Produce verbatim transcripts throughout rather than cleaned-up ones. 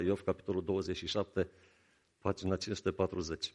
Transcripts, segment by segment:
Iov, capitolul douăzeci și șapte, pagina cinci sute patruzeci.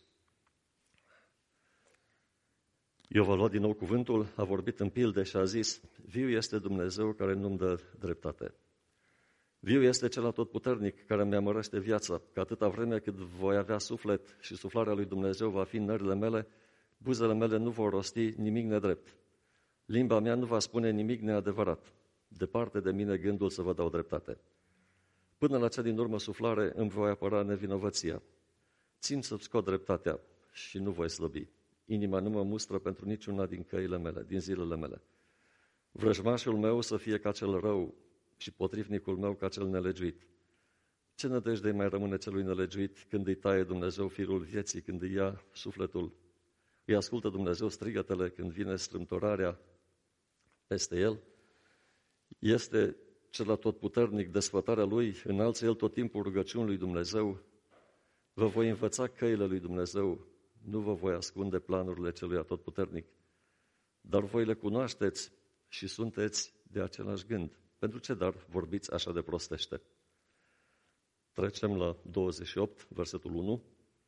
Iov a luat din nou cuvântul, a vorbit în pilde și a zis: viu este Dumnezeu care nu-mi dă dreptate. Viu este cel atotputernic care mi-a mărește viața, că atâta vreme cât voi avea suflet și suflarea lui Dumnezeu va fi în nările mele, buzele mele nu vor rosti nimic nedrept. Limba mea nu va spune nimic neadevărat. Departe de mine gândul să vă dau dreptate. Până la cea din urmă suflare îmi voi apăra nevinovăția. Țin să-ți scot dreptatea și nu voi slăbi. Inima nu mă mustră pentru niciuna din căile mele, din zilele mele. Vrăjmașul meu să fie ca cel rău și potrivnicul meu ca cel nelegiuit. Ce nădejde mai rămâne celui nelegiuit când îi taie Dumnezeu firul vieții, când îi ia sufletul? Îi ascultă Dumnezeu strigătele când vine strâmtorarea peste el? Este cel atotputernic, desfătarea lui, înalță el tot timpul rugăciunii lui Dumnezeu. Vă voi învăța căile lui Dumnezeu, nu vă voi ascunde planurile celui atotputernic. Dar voi le cunoașteți și sunteți de același gând. Pentru ce dar vorbiți așa de prostește? Trecem la douăzeci și opt, versetul unu.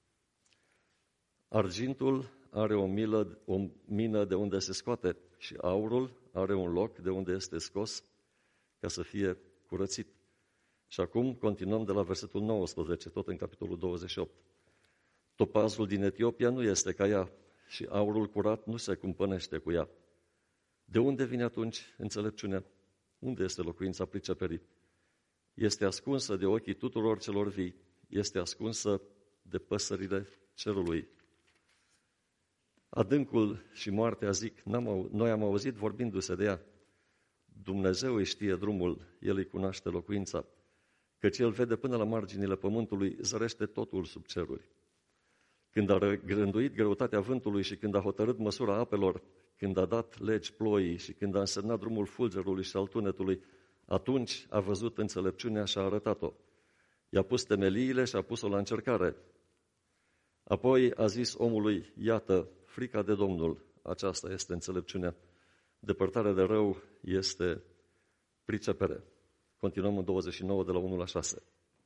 Argintul are o, milă, o mină de unde se scoate și aurul are un loc de unde este scos ca să fie curățit. Și acum continuăm de la versetul nouăsprezece, tot în capitolul douăzeci și opt. Topazul din Etiopia nu este ca ea și aurul curat nu se cumpănește cu ea. De unde vine atunci înțelepciunea? Unde este locuința priceperii? Este ascunsă de ochii tuturor celor vii, este ascunsă de păsările cerului. Adâncul și moartea zic, n-am, noi am auzit vorbindu-se de ea. Dumnezeu îi știe drumul, El îi cunoaște locuința, căci El vede până la marginile pământului, zărește totul sub ceruri. Când a rânduit greutatea vântului și când a hotărât măsura apelor, când a dat legi ploii și când a însemnat drumul fulgerului și al tunetului, atunci a văzut înțelepciunea și a arătat-o. I-a pus temeliile și a pus-o la încercare. Apoi a zis omului, iată, frica de Domnul, aceasta este înțelepciunea. Depărtarea de rău este pricepere. Continuăm în douăzeci și nouă de la unu la șase.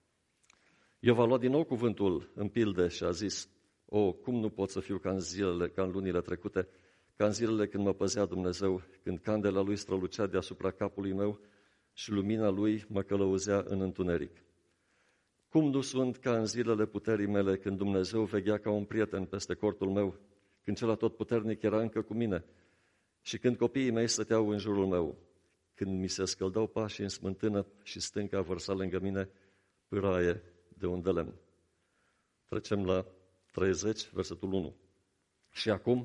Iov a luat din nou cuvântul în pilde și a zis, o, cum nu pot să fiu ca în zilele, ca în lunile trecute, ca în zilele când mă păzea Dumnezeu, când candela Lui strălucea deasupra capului meu și lumina Lui mă călăuzea în întuneric. Cum nu sunt ca în zilele puterii mele, când Dumnezeu veghea ca un prieten peste cortul meu, când cel atotputernic era încă cu mine și când copiii mei stăteau în jurul meu, când mi se scăldau pașii în smântână și stânca vărsa lângă mine pâraie de un de lemn. Trecem la treizeci, versetul unu. Și acum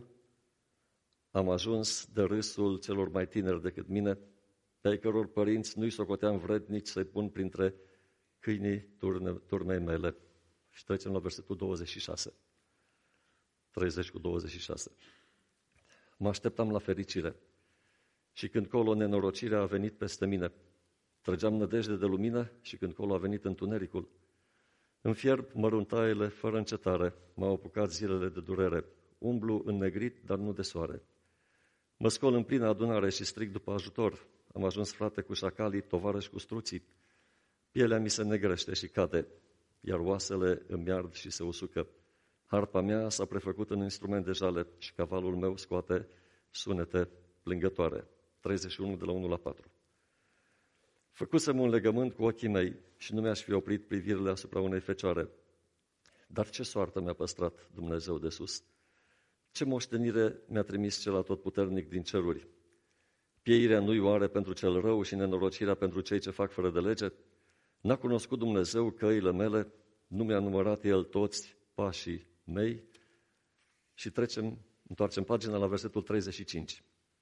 am ajuns de râsul celor mai tineri decât mine, pe ai căror părinți nu-i socoteam vrednici să-i pun printre câinii turne, turnei mele. Și trecem la versetul douăzeci și șase. treizeci cu douăzeci și șase. Mă așteptam la fericire și când colo nenorocirea a venit peste mine, trăgeam nădejde de lumină și când colo a venit întunericul. În fierb măruntaiele fără încetare, m-au apucat zilele de durere, umblu înnegrit, dar nu de soare. Mă scol în plină adunare și strig după ajutor, am ajuns frate cu șacalii, tovarăși cu struții. Pielea mi se negrește și cade, iar oasele îmi ard și se usucă. Harpa mea s-a prefăcut în instrument de jale și cavalul meu scoate sunete plângătoare. treizeci și unu de la unu la patru. Făcusem un legământ cu ochii mei și nu mi-aș fi oprit privirile asupra unei fecioare. Dar ce soartă mi-a păstrat Dumnezeu de sus? Ce moștenire mi-a trimis cel atotputernic din ceruri? Pieirea nu-i oare pentru cel rău și nenorocirea pentru cei ce fac fără de lege? N-a cunoscut Dumnezeu căile mele? Nu mi-a numărat El toți pașii mei? Și trecem, întoarcem pagina la versetul treizeci și cinci.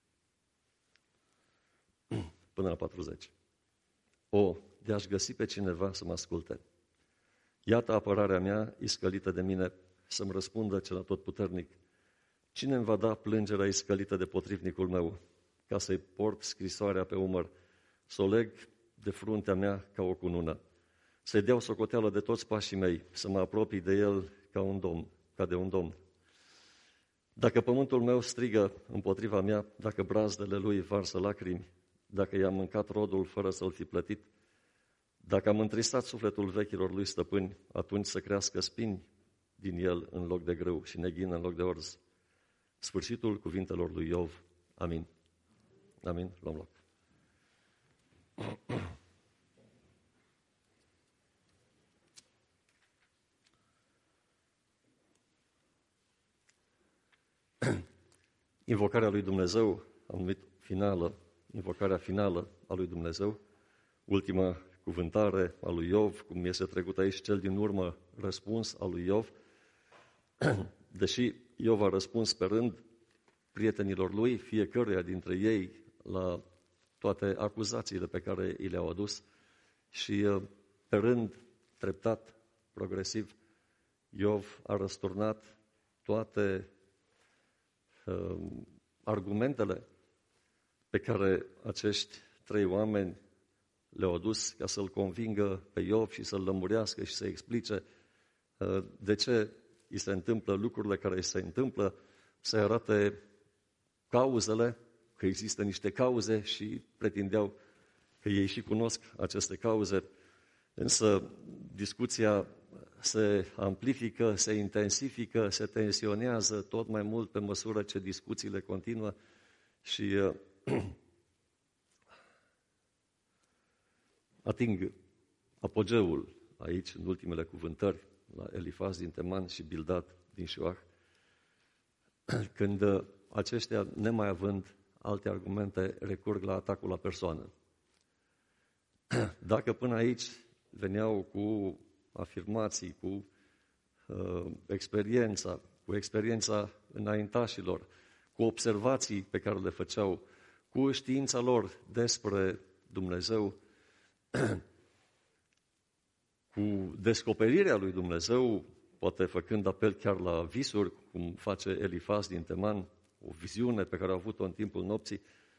Până la patruzeci. O, de-aș găsi pe cineva să mă asculte. Iată apărarea mea iscălită de mine, să-mi răspundă cel atotputernic. Cine îmi va da plângerea iscălită de potrivnicul meu, ca să-i port scrisoarea pe umăr, să o leg de fruntea mea ca o cunună, să-i dau socoteală de toți pașii mei, să mă apropii de el ca un domn, ca de un domn. Dacă pământul meu strigă împotriva mea, dacă brazdele lui varsă lacrimi, dacă i-am mâncat rodul fără să-l fi plătit, Dacă am întristat sufletul vechilor lui stăpâni, atunci să crească spini din el în loc de grâu și neghină în loc de orz. Sfârșitul cuvintelor lui Iov. Amin. Amin. Luăm loc. Invocarea lui Dumnezeu, am numit finală, invocarea finală a lui Dumnezeu, ultima cuvântare a lui Iov, cum este trecut aici cel din urmă răspuns al lui Iov. Deși Iov a răspuns pe rând prietenilor lui, fiecăruia dintre ei, la toate acuzațiile pe care i le-au adus și pe rând, treptat, progresiv, Iov a răsturnat toate uh, argumentele pe care acești trei oameni le-au adus ca să-l convingă pe Iov și să-l lămurească și să explice uh, de ce îi se întâmplă lucrurile care îi se întâmplă, să arate cauzele, că există niște cauze și pretindeau că ei și cunosc aceste cauze, însă discuția se amplifică, se intensifică, se tensionează tot mai mult pe măsură ce discuțiile continuă și uh, ating apogeul aici, în ultimele cuvântări, la Elifaz din Teman și Bildad din Șuah, când aceștia, nemai având alte argumente, recurg la atacul la persoană. Dacă până aici veneau cu afirmații, cu uh, experiența, cu experiența înaintașilor, cu observații pe care le făceau, cu știința lor despre Dumnezeu, cu descoperirea lui Dumnezeu, poate făcând apel chiar la visuri, cum face Elifaz din Teman, o viziune pe care a avut-o în timpul nopții,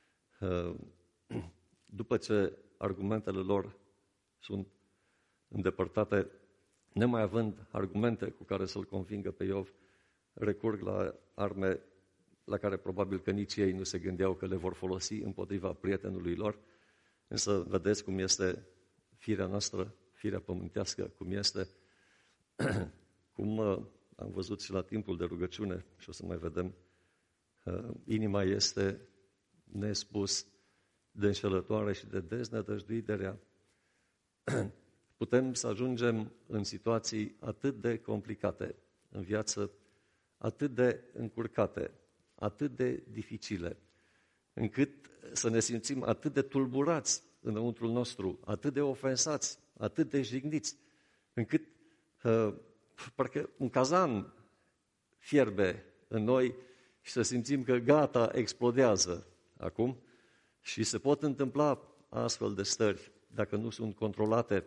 după ce argumentele lor sunt îndepărtate, nemai având argumente cu care să-l convingă pe Iov, recurg la arme la care probabil că nici ei nu se gândeau că le vor folosi împotriva prietenului lor, însă vedeți cum este firea noastră, firea pământească, cum este, cum am văzut și la timpul de rugăciune și o să mai vedem, inima este nespus de înșelătoare și de deznădăjduit de rea. Putem să ajungem în situații atât de complicate în viață, atât de încurcate, atât de dificile, încât să ne simțim atât de tulburați înăuntrul nostru, atât de ofensați, atât de jigniți, încât uh, parcă un cazan fierbe în noi și să simțim că gata, explodează acum și se pot întâmpla astfel de stări dacă nu sunt controlate.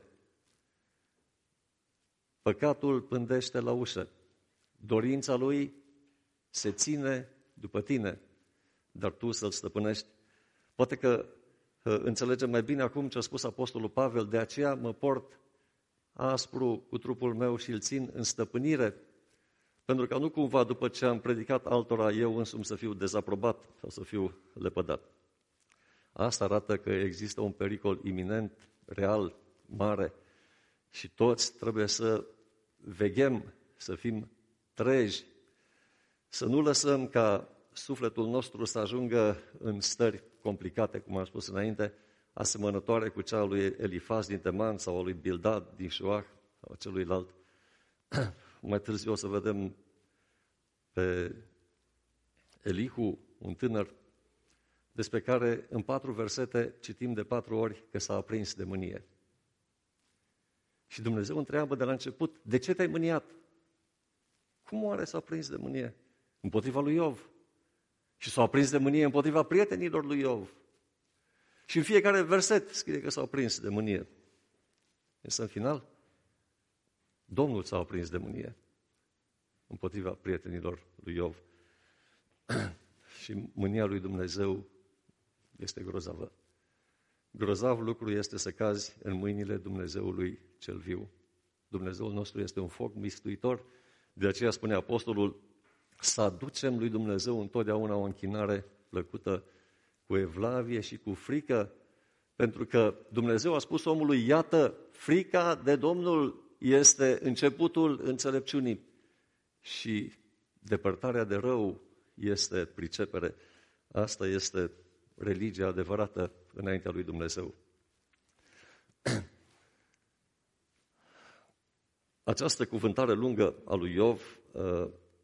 Păcatul pândește la ușă, dorința lui se ține după tine, dar tu să-l stăpânești. Poate că înțelegem mai bine acum ce a spus Apostolul Pavel, de aceea mă port aspru cu trupul meu și îl țin în stăpânire, pentru că nu cumva după ce am predicat altora eu însumi să fiu dezaprobat sau să fiu lepădat. Asta arată că există un pericol iminent, real, mare și toți trebuie să veghem, să fim treji, să nu lăsăm ca sufletul nostru să ajungă în stări complicate, cum am spus înainte, asemănătoare cu cea a lui Elifaz din Teman sau a lui Bildad din Șuah sau celuilalt. Mai târziu o să vedem pe Elihu, un tânăr, despre care în patru versete citim de patru ori că s-a aprins de mânie. Și Dumnezeu întreabă de la început, de ce te-ai mâniat? Cum oare s-a aprins de mânie? Împotriva lui Iov. Și s-a aprins de mânie împotriva prietenilor lui Iov. Și în fiecare verset scrie că s-a aprins de mânie. Însă în final, Domnul s-a aprins de mânie împotriva prietenilor lui Iov. Și mânia lui Dumnezeu este grozavă. Grozav lucru este să cazi în mâinile Dumnezeului cel viu. Dumnezeul nostru este un foc mistuitor, de aceea spune apostolul, să aducem lui Dumnezeu întotdeauna o închinare plăcută, cu evlavie și cu frică, Pentru că Dumnezeu a spus omului, iată, frica de Domnul este începutul înțelepciunii și depărtarea de rău este pricepere. Asta este religia adevărată înaintea lui Dumnezeu. Această cuvântare lungă a lui Iov, uh,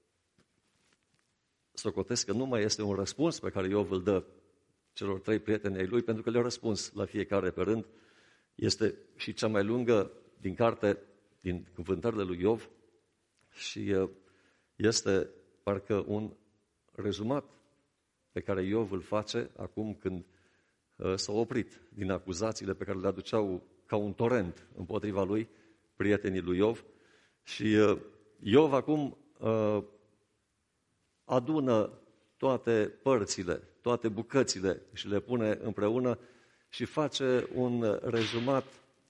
socotesc că nu mai este un răspuns pe care Iov îl dă celor trei prieteni ai lui, pentru că le-a răspuns la fiecare pe rând. Este și cea mai lungă din carte, din cuvântările lui Iov și uh, este parcă un rezumat pe care Iov îl face acum când uh, s-a oprit din acuzațiile pe care le aduceau ca un torent împotriva lui prietenii lui Iov. Și uh, Iov acum uh, adună toate părțile, toate bucățile și le pune împreună și face un rezumat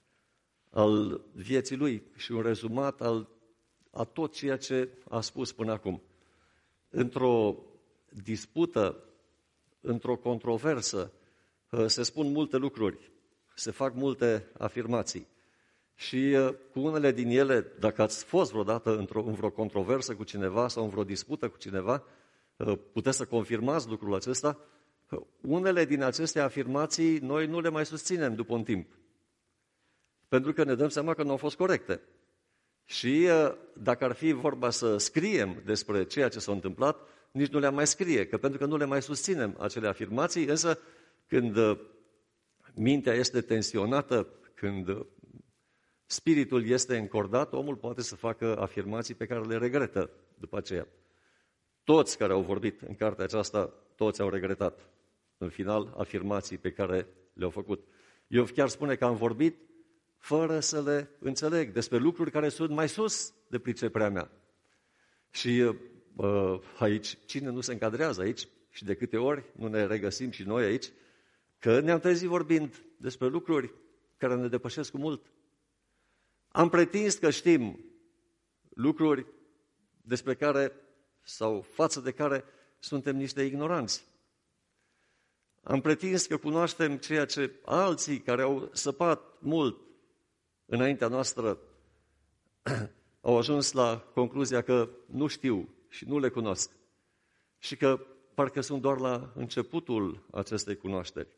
al vieții lui și un rezumat al, a tot ceea ce a spus până acum. Într-o dispută, într-o controversă, se spun multe lucruri, se fac multe afirmații. Și cu unele din ele, dacă ați fost vreodată într-o, în vreo controversă cu cineva sau în vreo dispută cu cineva, puteți să confirmați lucrul acesta, unele din aceste afirmații noi nu le mai susținem după un timp. Pentru că ne dăm seama că nu au fost corecte. Și dacă ar fi vorba să scriem despre ceea ce s-a întâmplat, nici nu le-am mai scrie, că pentru că nu le mai susținem acele afirmații, însă când mintea este tensionată, când spiritul este încordat, omul poate să facă afirmații pe care le regretă după aceea. Toți care au vorbit în cartea aceasta, toți au regretat în final afirmații pe care le-au făcut. Eu chiar spune că am vorbit fără să le înțeleg despre lucruri care sunt mai sus de priceperea mea. Și uh, aici, cine nu se încadrează aici și de câte ori nu ne regăsim și noi aici, că ne-am trezit vorbind despre lucruri care ne depășesc cu mult. Am pretins că știm lucruri despre care sau față de care suntem niște ignoranți. Am pretins că cunoaștem ceea ce alții care au săpat mult înaintea noastră au ajuns la concluzia că nu știu și nu le cunosc și că parcă sunt doar la începutul acestei cunoașteri.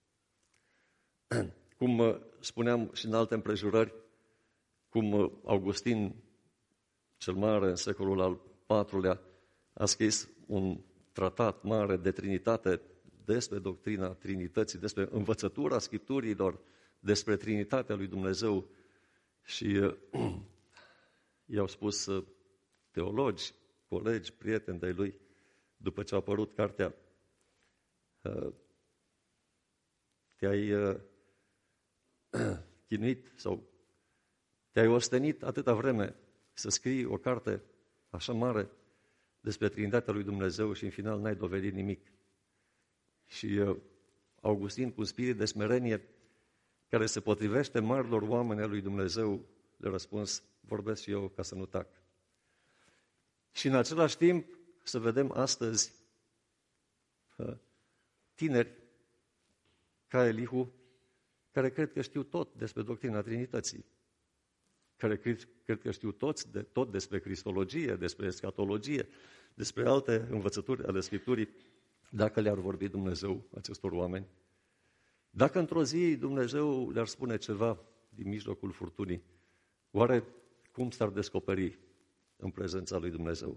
Cum spuneam și în alte împrejurări, cum Augustin cel Mare în secolul al patrulea a scris un tratat mare de Trinitate despre doctrina Trinității, despre învățătura Scripturilor, despre Trinitatea lui Dumnezeu și uh, i-au spus uh, teologi, colegi, prieteni de-ai lui, după ce a apărut cartea, uh, te-ai uh, chinuit sau te-ai ostenit atâta vreme să scrii o carte așa mare despre Trinitatea lui Dumnezeu și în final n-ai dovedit nimic. Și uh, Augustin, cu un spirit de smerenie care se potrivește marilor oameni al lui Dumnezeu, le-a răspuns, vorbesc și eu ca să nu tac. Și în același timp să vedem astăzi uh, tineri ca Elihu, care cred că știu tot despre doctrina Trinității, care cred, cred că știu toți de, tot despre cristologie, despre escatologie, despre alte învățături ale Scripturii, dacă le-ar vorbi Dumnezeu acestor oameni. Dacă într-o zi Dumnezeu le-ar spune ceva din mijlocul furtunii, oare cum s-ar descoperi în prezența lui Dumnezeu?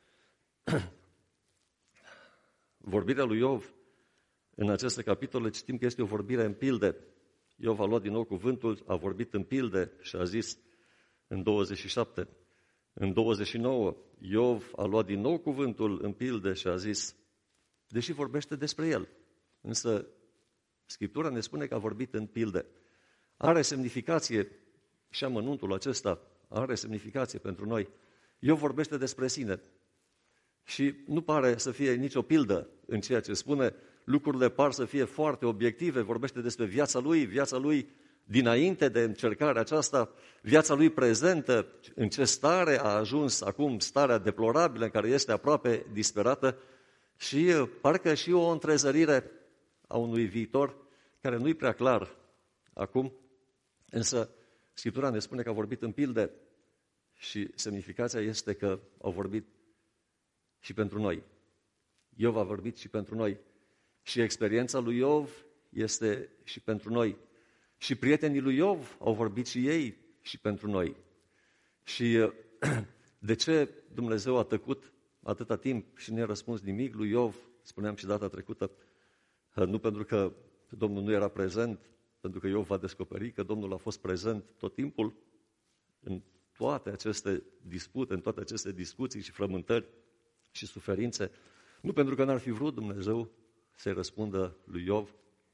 Vorbirea lui Iov în aceste capitole citim că este o vorbire în pilde. Iov a luat din nou cuvântul, a vorbit în pilde și a zis în douăzeci și șapte. În douăzeci și nouă, Iov a luat din nou cuvântul în pilde și a zis, deși vorbește despre el, însă Scriptura ne spune că a vorbit în pilde. Are semnificație și amănuntul acesta, are semnificație pentru noi. Iov vorbește despre sine și nu pare să fie nicio pildă în ceea ce spune, lucrurile par să fie foarte obiective, vorbește despre viața lui, viața lui dinainte de încercarea aceasta, viața lui prezentă, în ce stare a ajuns acum, starea deplorabilă în care este aproape disperată și parcă și o întrezărire a unui viitor care nu-i prea clar acum, însă Scriptura ne spune că a vorbit în pilde și semnificația este că au vorbit și pentru noi. Iov a vorbit și pentru noi. Și experiența lui Iov este și pentru noi. Și prietenii lui Iov au vorbit și ei și pentru noi. Și de ce Dumnezeu a tăcut atâta timp și nu i-a răspuns nimic lui Iov, spuneam și data trecută, nu pentru că Domnul nu era prezent, pentru că Iov va descoperi că Domnul a fost prezent tot timpul în toate aceste dispute, în toate aceste discuții și frământări și suferințe, nu pentru că n-ar fi vrut Dumnezeu să-i răspundă lui Iov.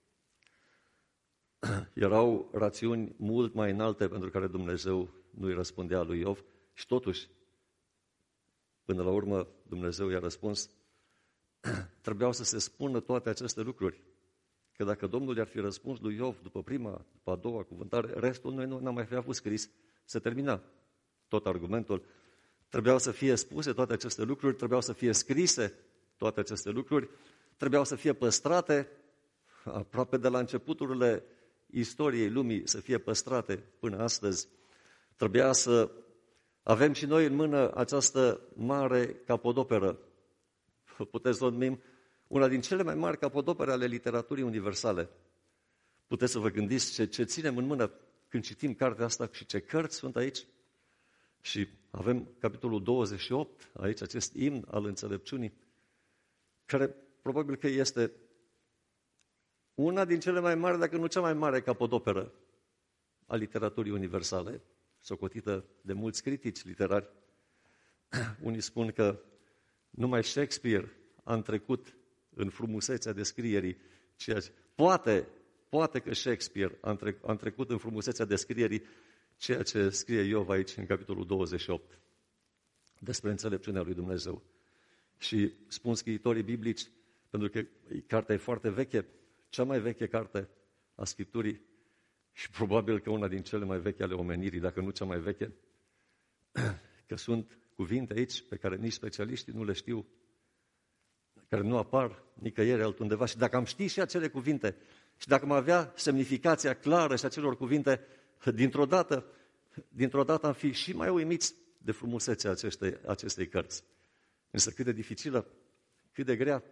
Erau rațiuni mult mai înalte pentru care Dumnezeu nu îi răspundea lui Iov și totuși, până la urmă, Dumnezeu i-a răspuns. Trebuiau să se spună toate aceste lucruri. Că dacă Domnul i-ar fi răspuns lui Iov după prima, după a doua cuvântare, restul noi nu n-am mai fi avut scris, se termina tot argumentul. Trebuiau să fie spuse toate aceste lucruri, trebuiau să fie scrise toate aceste lucruri, trebuiau să fie păstrate aproape de la începuturile istoriei lumii, să fie păstrate până astăzi. Trebuia să avem și noi în mână această mare capodoperă. Puteți să o numim una din cele mai mari capodopere ale literaturii universale. Puteți să vă gândiți ce, ce ținem în mână când citim cartea asta și ce cărți sunt aici. Și avem capitolul douăzeci și opt, aici acest imn al înțelepciunii, care probabil că este una din cele mai mari, dacă nu cea mai mare capodoperă a literaturii universale, socotită de mulți critici literari. Unii spun că numai Shakespeare a întrecut în frumusețea descrierii, ceea ce poate, poate că Shakespeare a, între, a întrecut în frumusețea descrierii ceea ce scrie Iov aici în capitolul douăzeci și opt despre înțelepciunea lui Dumnezeu. Și spun scriitorii biblici, pentru că cartea e foarte veche, cea mai veche carte a Scripturii și probabil că una din cele mai vechi ale omenirii, dacă nu cea mai veche, că sunt cuvinte aici pe care nici specialiștii nu le știu, care nu apar nicăieri altundeva. Și dacă am ști și acele cuvinte, și dacă am avea semnificația clară și acelor cuvinte, dintr-o dată, dintr-o dată am fi și mai uimiți de frumusețea acestei, acestei cărți. Însă cât de dificilă, cât de grea,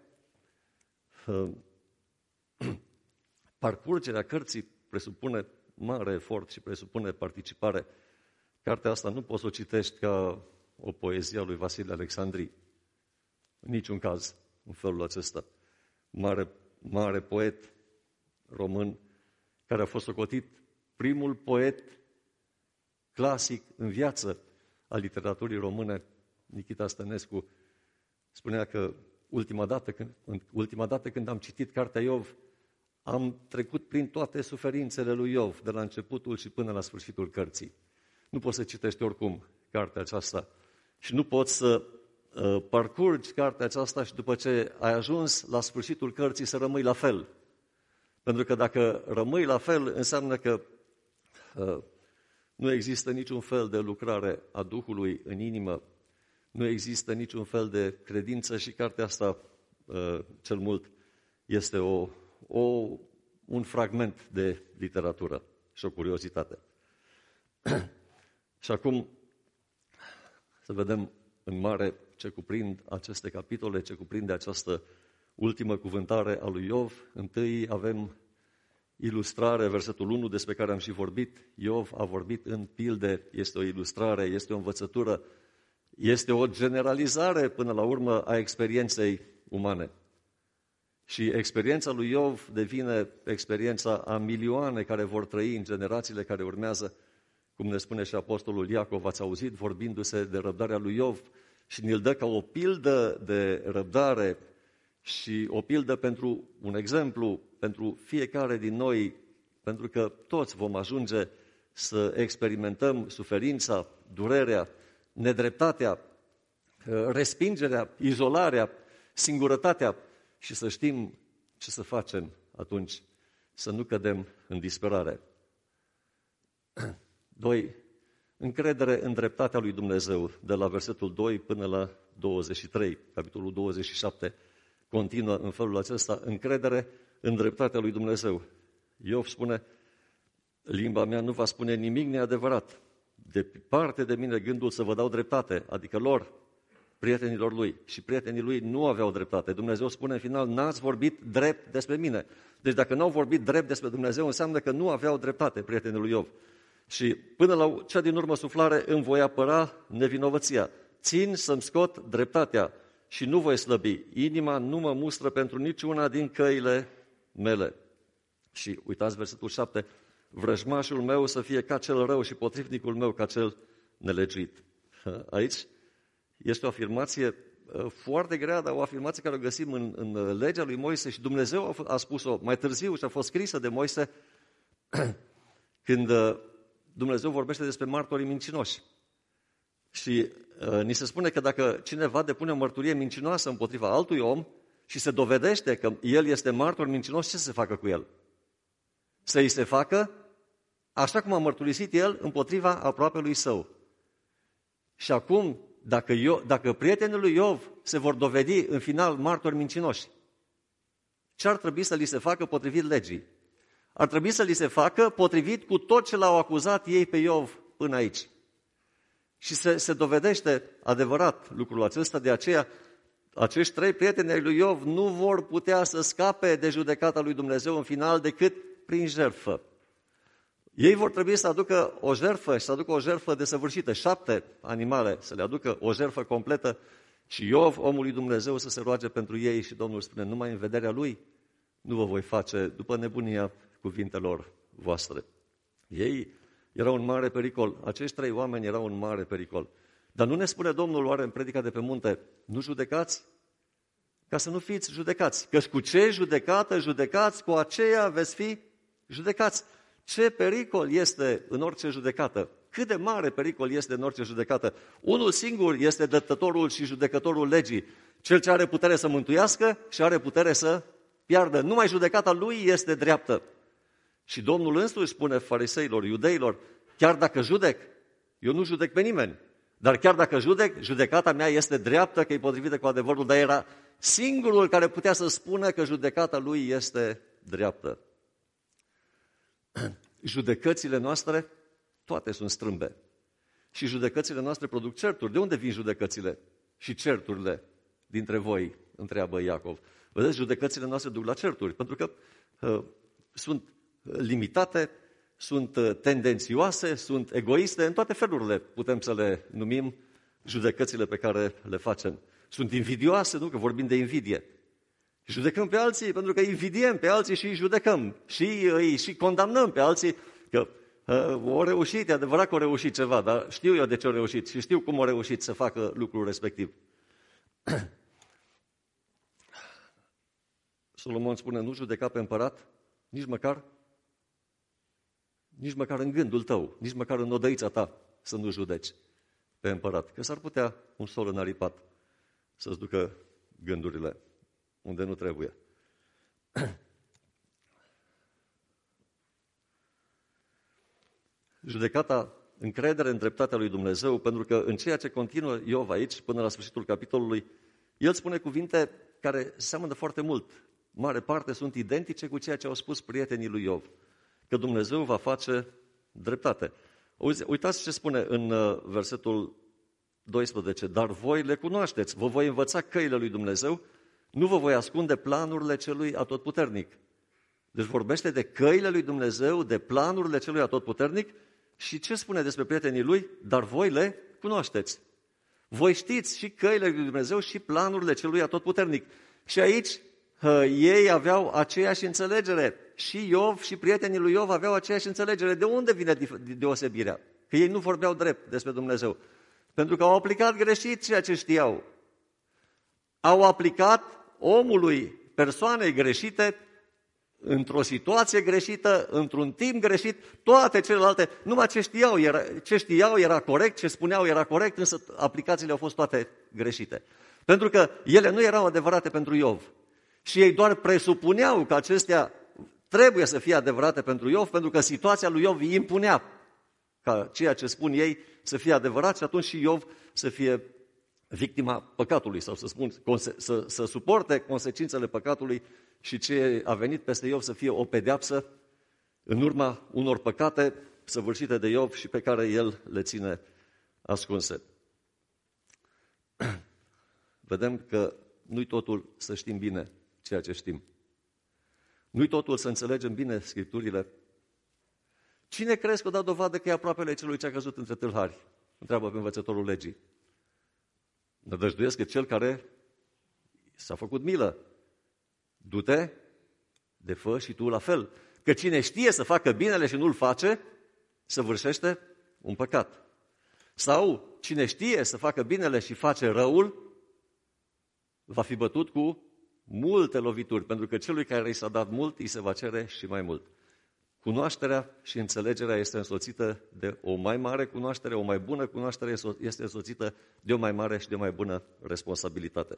parcurgerea cărții presupune mare efort și presupune participare. Cartea asta nu poți să o citești ca o poezie a lui Vasile Alexandrii. În niciun caz, în felul acesta. Mare, mare poet român care a fost socotit primul poet clasic în viață al literaturii române, Nichita Stănescu, spunea că ultima dată când, ultima dată când am citit cartea Iov, am trecut prin toate suferințele lui Iov, de la începutul și până la sfârșitul cărții. Nu poți să citești oricum cartea aceasta și nu poți să uh, parcurgi cartea aceasta și după ce ai ajuns la sfârșitul cărții să rămâi la fel. Pentru că dacă rămâi la fel, înseamnă că uh, nu există niciun fel de lucrare a Duhului în inimă, nu există niciun fel de credință și cartea asta, uh, cel mult, este o, o, un fragment de literatură și o curiozitate. Și acum să vedem în mare ce cuprind aceste capitole, ce cuprinde această ultimă cuvântare a lui Iov. Întâi avem ilustrare, versetul unu, despre care am și vorbit. Iov a vorbit în pilde, este o ilustrare, este o învățătură, este o generalizare până la urmă a experienței umane. Și experiența lui Iov devine experiența a milioane care vor trăi în generațiile care urmează. Cum ne spune și apostolul Iacov, ați auzit vorbindu-se de răbdarea lui Iov și ne-l dă ca o pildă de răbdare și o pildă pentru un exemplu pentru fiecare din noi, pentru că toți vom ajunge să experimentăm suferința, durerea, nedreptatea, respingerea, izolarea, singurătatea și să știm ce să facem atunci, să nu cădem în disperare. Doi, încredere în dreptatea lui Dumnezeu, de la versetul doi până la douăzeci și trei, capitolul douăzeci și șapte, continuă în felul acesta, încredere în dreptatea lui Dumnezeu. Iov spune, limba mea nu va spune nimic neadevărat. Departe de mine gândul să vă dau dreptate, adică lor, prietenilor lui. Și prietenii lui nu aveau dreptate. Dumnezeu spune în final, n-ați vorbit drept despre mine. Deci dacă n-au vorbit drept despre Dumnezeu, înseamnă că nu aveau dreptate prietenii lui Iov. Și până la cea din urmă suflare îmi voi apăra nevinovăția. Țin să-mi scot dreptatea și nu voi slăbi. Inima nu mă mustră pentru niciuna din căile mele. Și uitați versetul șapte, vrăjmașul meu să fie ca cel rău și potrivnicul meu ca cel nelegiuit. Aici este o afirmație foarte grea, dar o afirmație care o găsim în, în legea lui Moise și Dumnezeu a spus-o mai târziu și a fost scrisă de Moise când Dumnezeu vorbește despre martorii mincinoși. Și uh, ni se spune că dacă cineva depune o mărturie mincinoasă împotriva altui om și se dovedește că el este martor mincinos, ce să se facă cu el? Să îi se facă așa cum a mărturisit el împotriva aproapelui său. Și acum, dacă, Iov, dacă prietenii lui Iov se vor dovedi în final martori mincinoși, ce ar trebui să li se facă potrivit legii? Ar trebui să li se facă potrivit cu tot ce l-au acuzat ei pe Iov până aici. Și se, se dovedește adevărat lucrul acesta, de aceea acești trei prieteni ai lui Iov nu vor putea să scape de judecata lui Dumnezeu în final decât prin jertfă. Ei vor trebui să aducă o jertfă și să aducă o jertfă desăvârșită, șapte animale, să le aducă o jertfă completă și Iov, omul lui Dumnezeu, să se roage pentru ei și Domnul spune, numai în vederea lui nu vă voi face după nebunia cuvintelor voastre. Ei erau un mare pericol, acești trei oameni erau un mare pericol. Dar nu ne spune Domnul oare în predica de pe munte, nu judecați? Ca să nu fiți judecați. Căci cu ce judecată judecați, cu aceea veți fi judecați. Ce pericol este în orice judecată? Cât de mare pericol este în orice judecată? Unul singur este dătătorul și judecătorul legii. Cel ce are putere să mântuiască și are putere să piardă. Numai judecata lui este dreaptă. Și Domnul însuși spune fariseilor, iudeilor, chiar dacă judec, eu nu judec pe nimeni, dar chiar dacă judec, judecata mea este dreaptă, că e potrivită cu adevărul, dar era singurul care putea să spună că judecata lui este dreaptă. Judecățile noastre, toate sunt strâmbe. Și judecățile noastre produc certuri. De unde vin judecățile și certurile dintre voi, întreabă Iacov. Vedeți, judecățile noastre duc la certuri, pentru că uh, sunt limitate, sunt tendențioase, sunt egoiste, în toate felurile putem să le numim judecățile pe care le facem. Sunt invidioase, nu? Că vorbim de invidie. Judecăm pe alții pentru că invidiem pe alții și îi judecăm. Și îi și condamnăm pe alții că uh, o reușit, e adevărat că o reușit ceva, dar știu eu de ce o reușit și știu cum o reușit să facă lucrul respectiv. Solomon spune, nu judeca pe împărat, nici măcar nici măcar în gândul tău, nici măcar în odăița ta să nu judeci pe împărat. Că s-ar putea un sol înaripat să-ți ducă gândurile unde nu trebuie. Judecata, încredere în dreptatea lui Dumnezeu, pentru că în ceea ce continuă Iov aici, până la sfârșitul capitolului, el spune cuvinte care seamănă foarte mult. Mare parte sunt identice cu ceea ce au spus prietenii lui Iov. Că Dumnezeu va face dreptate. Uitați ce spune în versetul doisprezece. Dar voi le cunoașteți, vă voi învăța căile lui Dumnezeu, nu vă voi ascunde planurile celui atotputernic. Deci vorbește de căile lui Dumnezeu, de planurile celui atotputernic și ce spune despre prietenii lui? Dar voi le cunoașteți. Voi știți și căile lui Dumnezeu și planurile celui atotputernic. Și aici ei aveau aceeași înțelegere. Și Iov și prietenii lui Iov aveau aceeași înțelegere. De unde vine deosebirea? Că ei nu vorbeau drept despre Dumnezeu. Pentru că au aplicat greșit ceea ce știau. Au aplicat omului, persoanei greșite, într-o situație greșită, într-un timp greșit, toate celelalte, numai ce știau, era, ce știau era corect, ce spuneau era corect, însă aplicațiile au fost toate greșite. Pentru că ele nu erau adevărate pentru Iov. Și ei doar presupuneau că acestea trebuie să fie adevărate pentru Iov, pentru că situația lui Iov îi impunea ca ceea ce spun ei să fie adevărat și atunci și Iov să fie victima păcatului sau să, spun, să, să suporte consecințele păcatului și ce a venit peste Iov să fie o pedeapsă în urma unor păcate săvârșite de Iov și pe care el le ține ascunse. Vedem că nu-i totul să știm bine ceea ce știm. Nu-i totul să înțelegem bine Scripturile. Cine crezi că o dat dovadă că e aproapele celui ce a căzut între tâlhari? Întreabă pe învățătorul legii. Nădăjduiesc că cel care s-a făcut milă. Du-te, de fă și tu la fel. Că cine știe să facă binele și nu-l face, săvârșește un păcat. Sau cine știe să facă binele și face răul, va fi bătut cu multe lovituri, pentru că celui care i s-a dat mult, îi se va cere și mai mult. Cunoașterea și înțelegerea este însoțită de o mai mare cunoaștere, o mai bună cunoaștere este însoțită de o mai mare și de o mai bună responsabilitate.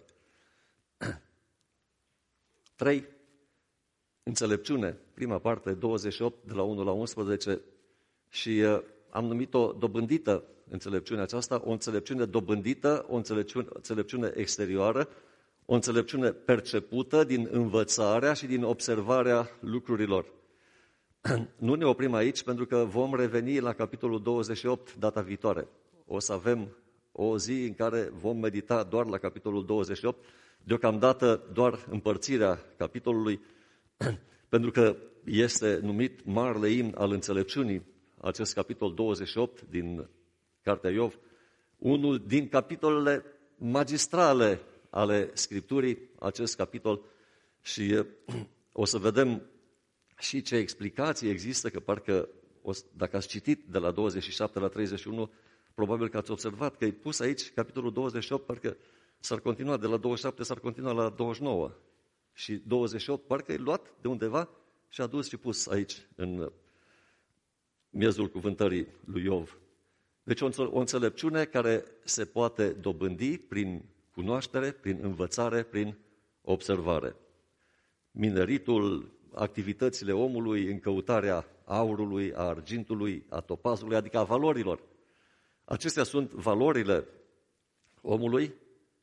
trei. Înțelepciune, prima parte, douăzeci și opt, de la unu la unsprezece, și uh, am numit-o dobândită înțelepciunea aceasta, o înțelepciune dobândită, o înțelepciune, înțelepciune exterioară, o înțelepciune percepută din învățarea și din observarea lucrurilor. Nu ne oprim aici, pentru că vom reveni la capitolul douăzeci și opt data viitoare. O să avem o zi în care vom medita doar la capitolul douăzeci și opt, deocamdată doar împărțirea capitolului, pentru că este numit Marele Imn al Înțelepciunii, acest capitol douăzeci și opt din Cartea Iov, unul din capitolele magistrale ale Scripturii, acest capitol, și o să vedem și ce explicații există, că parcă, dacă ați citit de la douăzeci și șapte la treizeci și unu, probabil că ați observat că e pus aici capitolul douăzeci și opt, parcă s-ar continua de la douăzeci și șapte, s-ar continua la douăzeci și nouă. Și douăzeci și opt parcă e luat de undeva și adus și pus aici, în miezul cuvântării lui Iov. Deci o înțelepciune care se poate dobândi prin cunoaștere, prin învățare, prin observare. Mineritul, activitățile omului în căutarea aurului, a argintului, a topazului, adică a valorilor. Acestea sunt valorile omului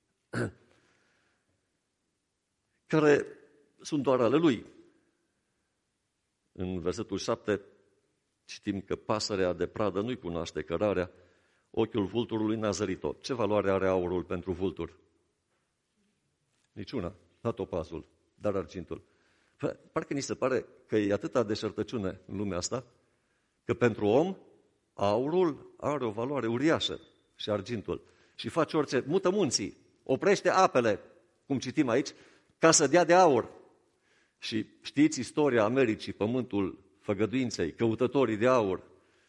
care sunt doar ale lui. În versetul șapte citim că pasărea de pradă nu-i cunoaște cărarea, ochiul vulturului n-a zărit-o. Ce valoare are aurul pentru vultur? Niciuna, n-a topazul, dar argintul. Parcă ni se pare că e atâta deșertăciune în lumea asta, că pentru om aurul are o valoare uriașă și argintul. Și face orice, mută munții, oprește apele, cum citim aici, ca să dea de aur. Și știți istoria Americii, pământul făgăduinței, căutătorii de aur,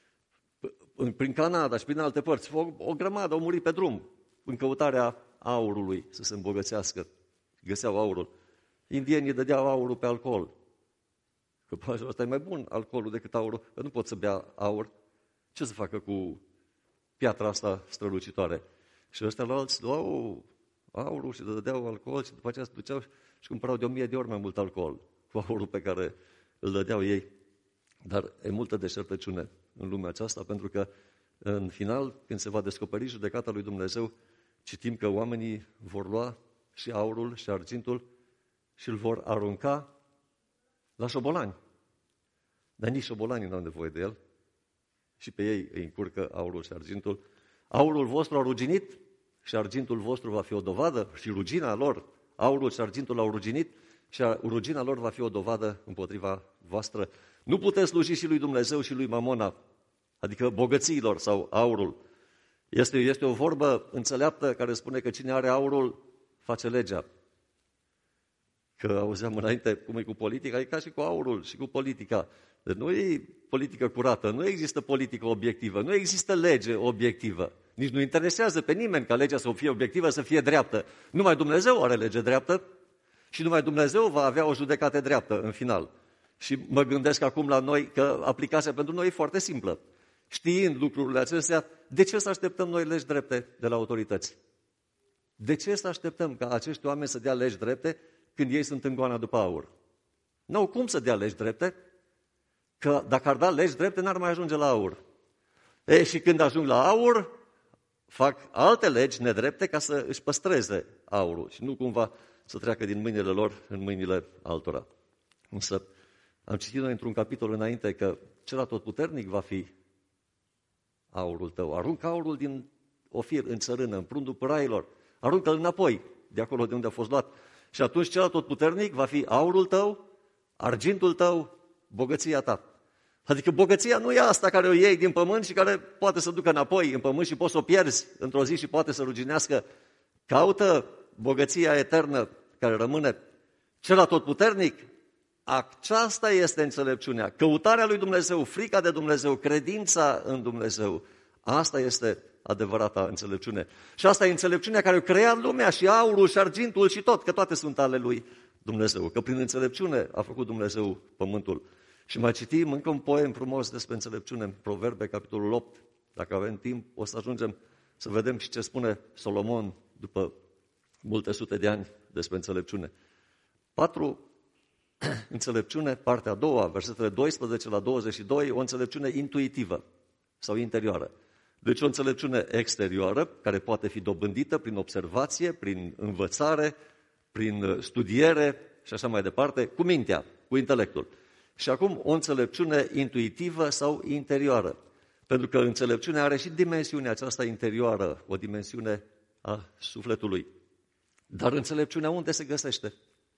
prin Canada și prin alte părți, o, o grămadă au murit pe drum în căutarea aurului să se îmbogățească. Găseau aurul. Indienii dădeau aurul pe alcool. Că ăsta e mai bun alcoolul decât aurul, că nu pot să bea aur. Ce să facă cu piatra asta strălucitoare? Și ăștia la alții luau aurul și dădeau alcool și după aceea se duceau și cumpărau de o mie de ori mai mult alcool cu aurul pe care îl dădeau ei. Dar e multă deșertăciune în lumea aceasta, pentru că în final, când se va descoperi judecata lui Dumnezeu, citim că oamenii vor lua și aurul și argintul și îl vor arunca la șobolani. Dar nici șobolanii nu au nevoie de el. Și pe ei îi încurcă aurul și argintul. Aurul vostru a ruginit și argintul vostru va fi o dovadă, și rugina lor, aurul și argintul au ruginit și rugina lor va fi o dovadă împotriva voastră. Nu puteți sluji și lui Dumnezeu și lui Mamona, adică bogățiilor sau aurul. Este, este o vorbă înțeleaptă care spune că cine are aurul face legea. Că auzeam înainte cum e cu politica, e ca și cu aurul și cu politica. Deci nu e politică curată, nu există politică obiectivă, nu există lege obiectivă. Nici nu interesează pe nimeni ca legea să fie obiectivă, să fie dreaptă. Numai Dumnezeu are lege dreaptă și numai Dumnezeu va avea o judecată dreaptă în final. Și mă gândesc acum la noi că aplicația pentru noi e foarte simplă. Știind lucrurile acestea, de ce să așteptăm noi legi drepte de la autorități? De ce să așteptăm ca acești oameni să dea legi drepte când ei sunt în goana după aur? N-au cum să dea legi drepte, că dacă ar da legi drepte, n-ar mai ajunge la aur. Ei, și când ajung la aur, fac alte legi nedrepte ca să își păstreze aurul și nu cumva să treacă din mâinile lor în mâinile altora. Însă Am citit noi într-un capitol înainte că cel atotputernic va fi aurul tău. Aruncă aurul din Ofir în țărână, în prundul părailor. Aruncă-l înapoi, de acolo de unde a fost luat. Și atunci cel atotputernic va fi aurul tău, argintul tău, bogăția ta. Adică bogăția nu e asta care o iei din pământ și care poate să ducă înapoi în pământ și poți să o pierzi într-o zi și poate să ruginească. Caută bogăția eternă care rămâne. Cel atotputernic, aceasta este înțelepciunea. Căutarea lui Dumnezeu, frica de Dumnezeu, credința în Dumnezeu. Asta este adevărata înțelepciune. Și asta e înțelepciunea care a creat lumea și aurul și argintul și tot, că toate sunt ale lui Dumnezeu. Că prin înțelepciune a făcut Dumnezeu pământul. Și mai citim încă un poem frumos despre înțelepciune, în Proverbe, capitolul opt. Dacă avem timp, o să ajungem să vedem și ce spune Solomon după multe sute de ani despre înțelepciune. Patru, înțelepciune, partea a doua, versetele doisprezece la douăzeci și doi, o înțelepciune intuitivă sau interioară. Deci o înțelepciune exterioară, care poate fi dobândită prin observație, prin învățare, prin studiere și așa mai departe, cu mintea, cu intelectul. Și acum o înțelepciune intuitivă sau interioară. Pentru că înțelepciunea are și dimensiunea aceasta interioară, o dimensiune a sufletului. Dar înțelepciunea unde se găsește?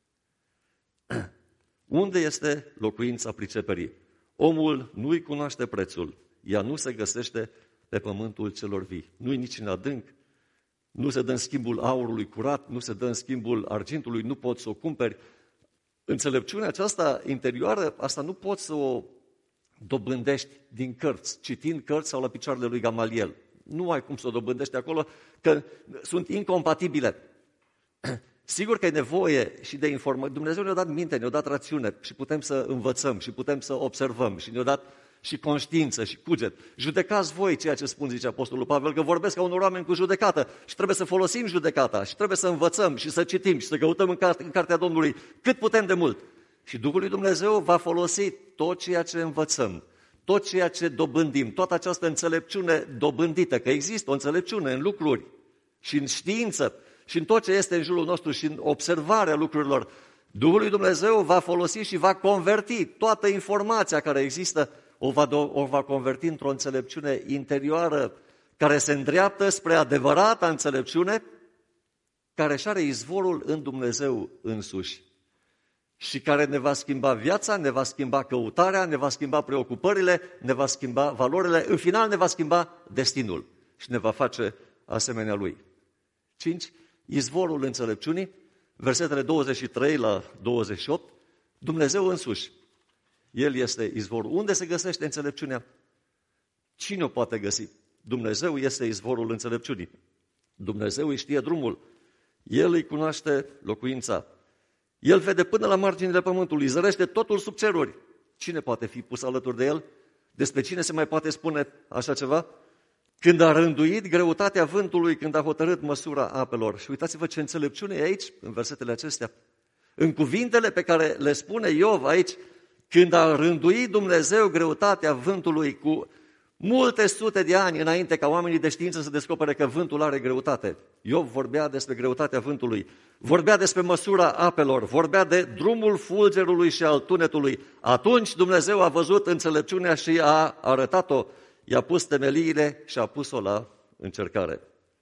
Unde este locuința priceperii? Omul nu-i cunoaște prețul, ea nu se găsește pe pământul celor vii. Nu-i nici în adânc, nu se dă în schimbul aurului curat, nu se dă în schimbul argintului, nu poți să o cumperi. Înțelepciunea aceasta interioară, asta nu poți să o dobândești din cărți, citind cărți sau la picioarele lui Gamaliel. Nu ai cum să o dobândești acolo, că sunt incompatibile. Sigur că e nevoie și de informație. Dumnezeu ne-a dat minte, ne-a dat rațiune și putem să învățăm și putem să observăm și ne-a dat și conștiință și cuget. Judecați voi ceea ce spun, zice Apostolul Pavel, că vorbesc ca unor oameni cu judecată și trebuie să folosim judecata și trebuie să învățăm și să citim și să căutăm în, carte, în cartea Domnului cât putem de mult. Și Duhul lui Dumnezeu va folosi tot ceea ce învățăm, tot ceea ce dobândim, toată această înțelepciune dobândită, că există o înțelepciune în lucruri și în știință și în tot ce este în jurul nostru și în observarea lucrurilor. Duhul lui Dumnezeu va folosi și va converti toată informația care există, o va, do- o va converti într-o înțelepciune interioară care se îndreaptă spre adevărata înțelepciune, care își are izvorul în Dumnezeu însuși și care ne va schimba viața, ne va schimba căutarea, ne va schimba preocupările, ne va schimba valorile, în final ne va schimba destinul și ne va face asemenea lui. cinci. Izvorul înțelepciunii, versetele douăzeci și trei la douăzeci și opt, Dumnezeu însuși, El este izvorul. Unde se găsește înțelepciunea? Cine o poate găsi? Dumnezeu este izvorul înțelepciunii. Dumnezeu îi știe drumul. El îi cunoaște locuința. El vede până la marginile pământului, zărește totul sub ceruri. Cine poate fi pus alături de El? Despre cine se mai poate spune așa ceva? Când a rânduit greutatea vântului, când a hotărât măsura apelor. Și uitați-vă ce înțelepciune e aici, în versetele acestea. În cuvintele pe care le spune Iov aici, când a rânduit Dumnezeu greutatea vântului cu multe sute de ani înainte ca oamenii de știință să descopere că vântul are greutate. Iov vorbea despre greutatea vântului, vorbea despre măsura apelor, vorbea de drumul fulgerului și al tunetului. Atunci Dumnezeu a văzut înțelepciunea și a arătat-o, i-a pus temeliile și a pus-o la încercare.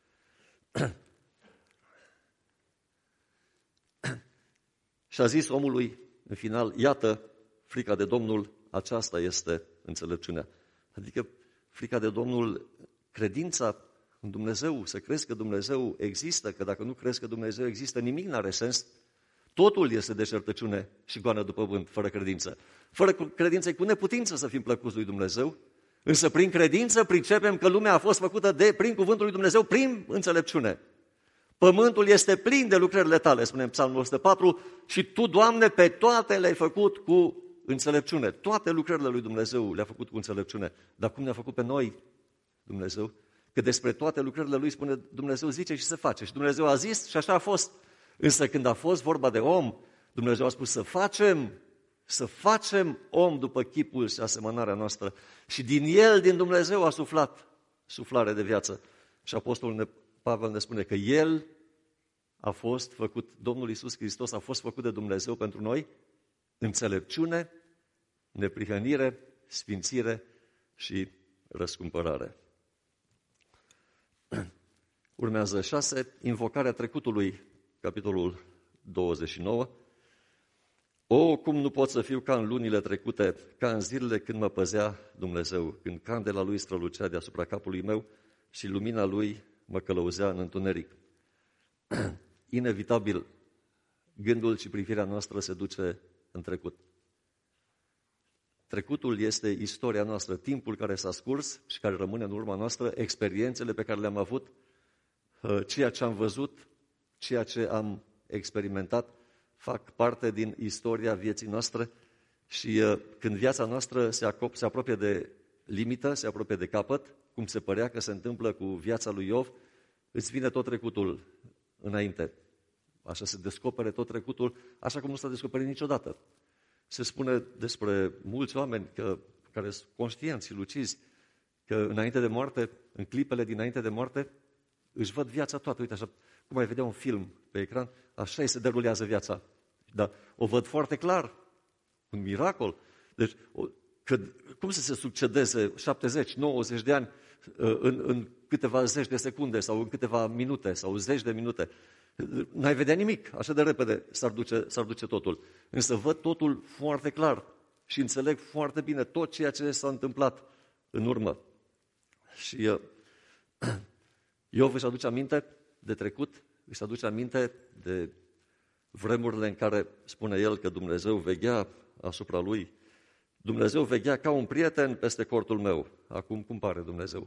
Și a zis omului, în final, iată, frica de Domnul, aceasta este înțelepciunea. Adică frica de Domnul, credința în Dumnezeu, să crezi că Dumnezeu există, că dacă nu crezi că Dumnezeu există, nimic n-are sens. Totul este deșertăciune și goană după vânt, fără credință. Fără credință e cu neputință să fim plăcuți lui Dumnezeu, însă prin credință pricepem că lumea a fost făcută de, prin cuvântul lui Dumnezeu, prin înțelepciune. Pământul este plin de lucrările tale, spune în Psalmul o sută patru, și tu, Doamne, pe toate le-ai făcut cu înțelepciune. Toate lucrările lui Dumnezeu le-a făcut cu înțelepciune. Dar cum ne-a făcut pe noi Dumnezeu? Că despre toate lucrările lui spune Dumnezeu zice și se face. Și Dumnezeu a zis și așa a fost. Însă când a fost vorba de om, Dumnezeu a spus să facem, să facem om după chipul și asemănarea noastră. Și din el, din Dumnezeu, a suflat suflare de viață. Și Apostolul Pavel ne spune că el a fost făcut, Domnul Iisus Hristos a fost făcut de Dumnezeu pentru noi, înțelepciune neprihănire, sfințire și răscumpărare. Urmează șase, invocarea trecutului, capitolul douăzeci și nouă. O, cum nu pot să fiu ca în lunile trecute, ca în zilele când mă păzea Dumnezeu, când candela Lui strălucea deasupra capului meu și lumina Lui mă călăuzea în întuneric. Inevitabil, gândul și privirea noastră se duce în trecut. Trecutul este istoria noastră, timpul care s-a scurs și care rămâne în urma noastră, experiențele pe care le-am avut, ceea ce am văzut, ceea ce am experimentat, fac parte din istoria vieții noastre și când viața noastră se, acop, se apropie de limită, se apropie de capăt, cum se părea că se întâmplă cu viața lui Iov, îți vine tot trecutul înainte. Așa se descopere tot trecutul, așa cum nu s-a descoperit niciodată. Se spune despre mulți oameni că, care sunt conștienți și lucizi, că înainte de moarte, în clipele dinainte de moarte, își văd viața toată. Uite, așa cum ai vedea un film pe ecran, așa îi se derulează viața. Dar o văd foarte clar. Un miracol. Deci, o, că, cum să se succedeze șaptezeci nouăzeci de ani în, în câteva zeci de secunde sau în câteva minute sau zeci de minute? N-ai vedea nimic. Așa de repede s-ar duce, s-ar duce totul. Însă văd totul foarte clar și înțeleg foarte bine tot ceea ce s-a întâmplat în urmă. Și uh, Iov își aduce aminte de trecut, își aduce aminte de vremurile în care spune el că Dumnezeu veghea asupra lui. Dumnezeu veghea ca un prieten peste cortul meu. Acum cum pare Dumnezeu?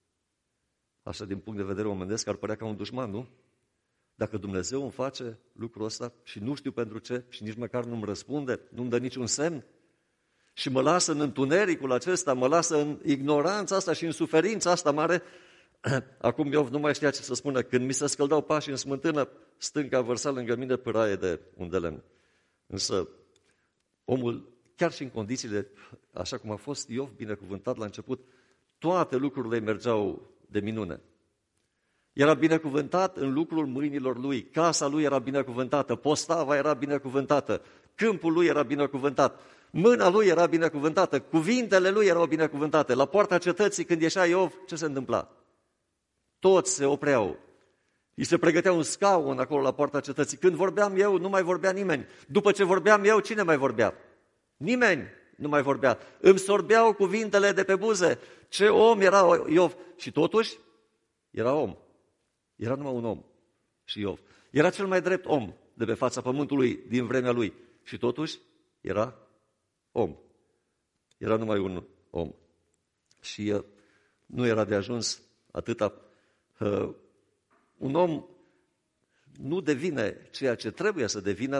Așa din punct de vedere omenesc ar părea ca un dușman, nu? Dacă Dumnezeu îmi face lucrul ăsta și nu știu pentru ce și nici măcar nu-mi răspunde, nu-mi dă niciun semn și mă lasă în întunericul acesta, mă lasă în ignoranța asta și în suferința asta mare, acum Iov nu mai știa ce să spună. Când mi se scăldau pașii în smântână, stânca vărsa lângă mine pâraie de un de lemn. Însă omul, chiar și în condițiile, așa cum a fost Iov binecuvântat la început, toate lucrurile mergeau de minune. Era binecuvântat în lucrul mâinilor lui, casa lui era binecuvântată, postava era binecuvântată, câmpul lui era binecuvântat, mâna lui era binecuvântată, cuvintele lui erau binecuvântate. La poarta cetății, când ieșea Iov, ce se întâmpla? Toți se opreau. Îi se pregătea un scaun acolo la poarta cetății. Când vorbeam eu, nu mai vorbea nimeni. După ce vorbeam eu, cine mai vorbea? Nimeni nu mai vorbea. Îmi sorbeau cuvintele de pe buze. Ce om era Iov! Și totuși, era om. Era numai un om. Și Iov. Era cel mai drept om de pe fața pământului din vremea lui. Și totuși, era om. Era numai un om. Și uh, nu era de ajuns atâta. Uh, un om nu devine ceea ce trebuie să devină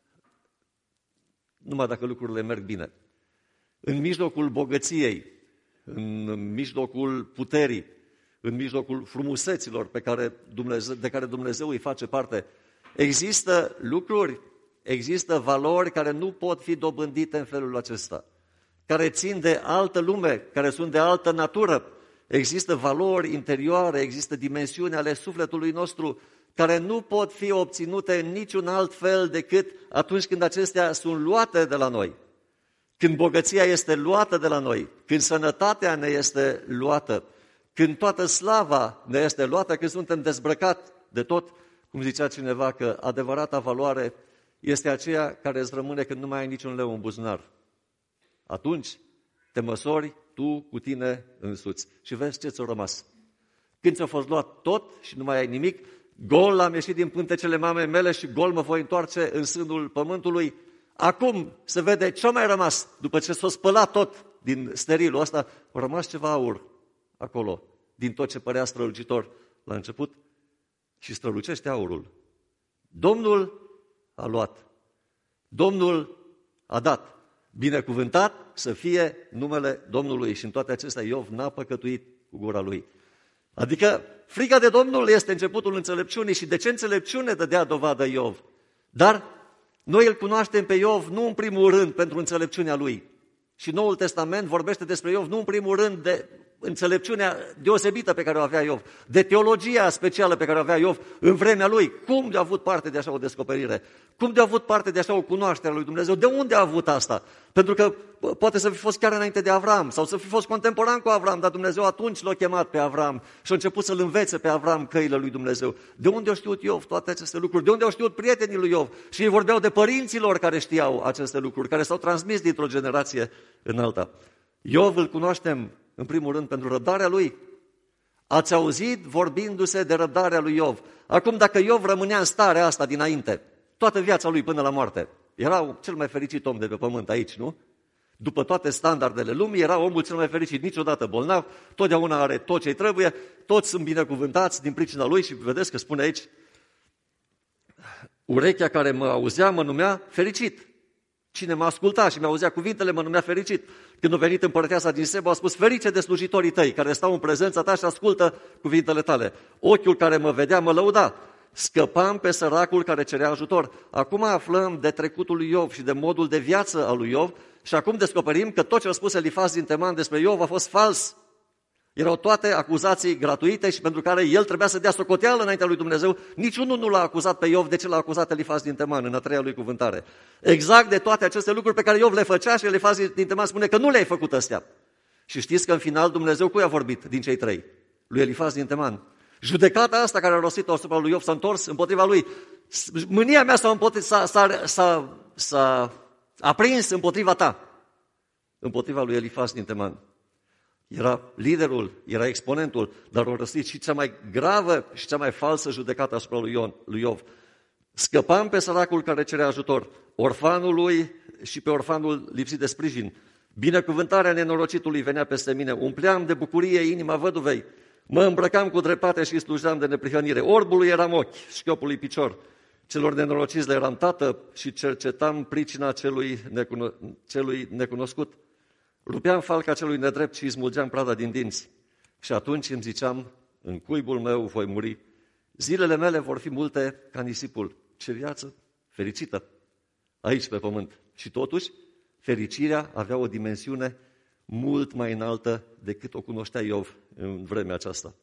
numai dacă lucrurile merg bine. În mijlocul bogăției, în mijlocul puterii, în mijlocul frumuseților pe care Dumnezeu, de care Dumnezeu îi face parte, există lucruri, există valori care nu pot fi dobândite în felul acesta, care țin de altă lume, care sunt de altă natură. Există valori interioare, există dimensiuni ale sufletului nostru care nu pot fi obținute în niciun alt fel decât atunci când acestea sunt luate de la noi. Când bogăția este luată de la noi, când sănătatea ne este luată, când toată slava ne este luată, când suntem dezbrăcați de tot, cum zicea cineva, că adevărata valoare este aceea care îți rămâne când nu mai ai niciun leu în buzunar. Atunci te măsori tu cu tine însuți și vezi ce ți-a rămas. Când ți-a fost luat tot și nu mai ai nimic, gol am ieșit din pântecele mamei mele și gol mă voi întoarce în sânul pământului. Acum se vede ce a mai rămas. După ce s-a spălat tot din sterilul ăsta, a rămas ceva aur acolo, din tot ce părea strălucitor la început și strălucește aurul. Domnul a luat. Domnul a dat. Binecuvântat să fie numele Domnului și în toate acestea Iov n-a păcătuit cu gura lui. Adică frica de Domnul este începutul înțelepciunii și de ce înțelepciune dădea dovadă Iov? Dar noi îl cunoaștem pe Iov nu în primul rând pentru înțelepciunea lui. Și Noul Testament vorbește despre Iov nu în primul rând de înțelepciunea deosebită pe care o avea Iov, de teologia specială pe care o avea Iov în vremea lui. Cum de-a avut parte de așa o descoperire? Cum de-a avut parte de așa o cunoaștere a lui Dumnezeu? De unde a avut asta? Pentru că poate să fi fost chiar înainte de Avram sau să fi fost contemporan cu Avram, dar Dumnezeu atunci l-a chemat pe Avram și a început să-l învețe pe Avram căile lui Dumnezeu. De unde au știut Iov toate aceste lucruri? De unde au știut prietenii lui Iov? Și ei vorbeau de părinții lor care știau aceste lucruri, care s-au transmis dintr-o generație în alta. Iov îl cunoaștem în primul rând pentru răbdarea lui. Ați auzit vorbindu-se de răbdarea lui Iov. Acum, dacă Iov rămânea în starea asta dinainte, toată viața lui până la moarte, era cel mai fericit om de pe pământ aici, nu? După toate standardele lumii, era omul cel mai fericit, niciodată bolnav, totdeauna are tot ce-i trebuie, toți sunt binecuvântați din pricina lui și vedeți că spune aici, urechea care mă auzea mă numea fericit. Cine mă asculta și mi-auzea cuvintele mă numea fericit. Când a venit împărăteasa din Seba, a spus, ferice de slujitorii tăi, care stau în prezența ta și ascultă cuvintele tale. Ochiul care mă vedea mă lăuda. Scăpam pe săracul care cerea ajutor. Acum aflăm de trecutul lui Iov și de modul de viață al lui Iov și acum descoperim că tot ce a spus Elifaz din Teman despre Iov a fost fals. Erau toate acuzații gratuite și pentru care el trebuia să dea socoteală înaintea lui Dumnezeu. Niciunul nu l-a acuzat pe Iov de ce l-a acuzat Elifaz din Teman în a treia lui cuvântare. Exact de toate aceste lucruri pe care Iov le făcea și Elifaz din Teman spune că nu le-ai făcut astea. Și știți că în final Dumnezeu cui a vorbit din cei trei? Lui Elifaz din Teman. Judecata asta care a rostit-o asupra lui Iov s-a întors împotriva lui. Mânia mea s-a, împotri, s-a, s-a, s-a, s-a aprins împotriva ta. Împotriva lui Elifaz din Teman. Era liderul, era exponentul, dar a răstit și cea mai gravă și cea mai falsă judecată asupra lui, Ion, lui Iov. Scăpam pe săracul care cerea ajutor, orfanul lui și pe orfanul lipsit de sprijin. Binecuvântarea nenorocitului venea peste mine, umpleam de bucurie inima văduvei, mă îmbrăcam cu dreptate și slujeam de neprihănire. Orbului eram ochi, șchiopului picior, celor nenorociți le eram tată și cercetam pricina celui, necuno- celui necunoscut. Rupeam falca celui nedrept și îi smulgeam prada din dinți. Și atunci îmi ziceam, în cuibul meu voi muri. Zilele mele vor fi multe ca nisipul. Ce viață fericită aici pe pământ. Și totuși, fericirea avea o dimensiune mult mai înaltă decât o cunoștea Iov în vremea aceasta.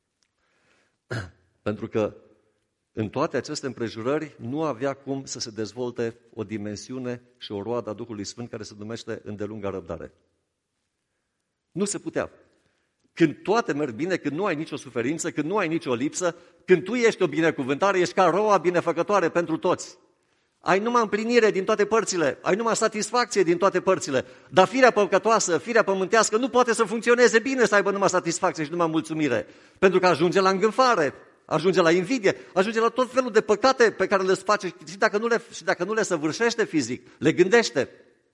Pentru că în toate aceste împrejurări nu avea cum să se dezvolte o dimensiune și o roadă a Duhului Sfânt care se numește îndelunga răbdare. Nu se putea. Când toate merg bine, când nu ai nicio suferință, când nu ai nicio lipsă, când tu ești o binecuvântare, ești ca roa binefăcătoare pentru toți. Ai numai împlinire din toate părțile, ai numai satisfacție din toate părțile, dar firea păcătoasă, firea pământească nu poate să funcționeze bine să aibă numai satisfacție și numai mulțumire, pentru că ajunge la îngânfare, ajunge la invidie, ajunge la tot felul de păcate pe care le face și dacă nu le, și dacă nu le săvârșește fizic, le gândește,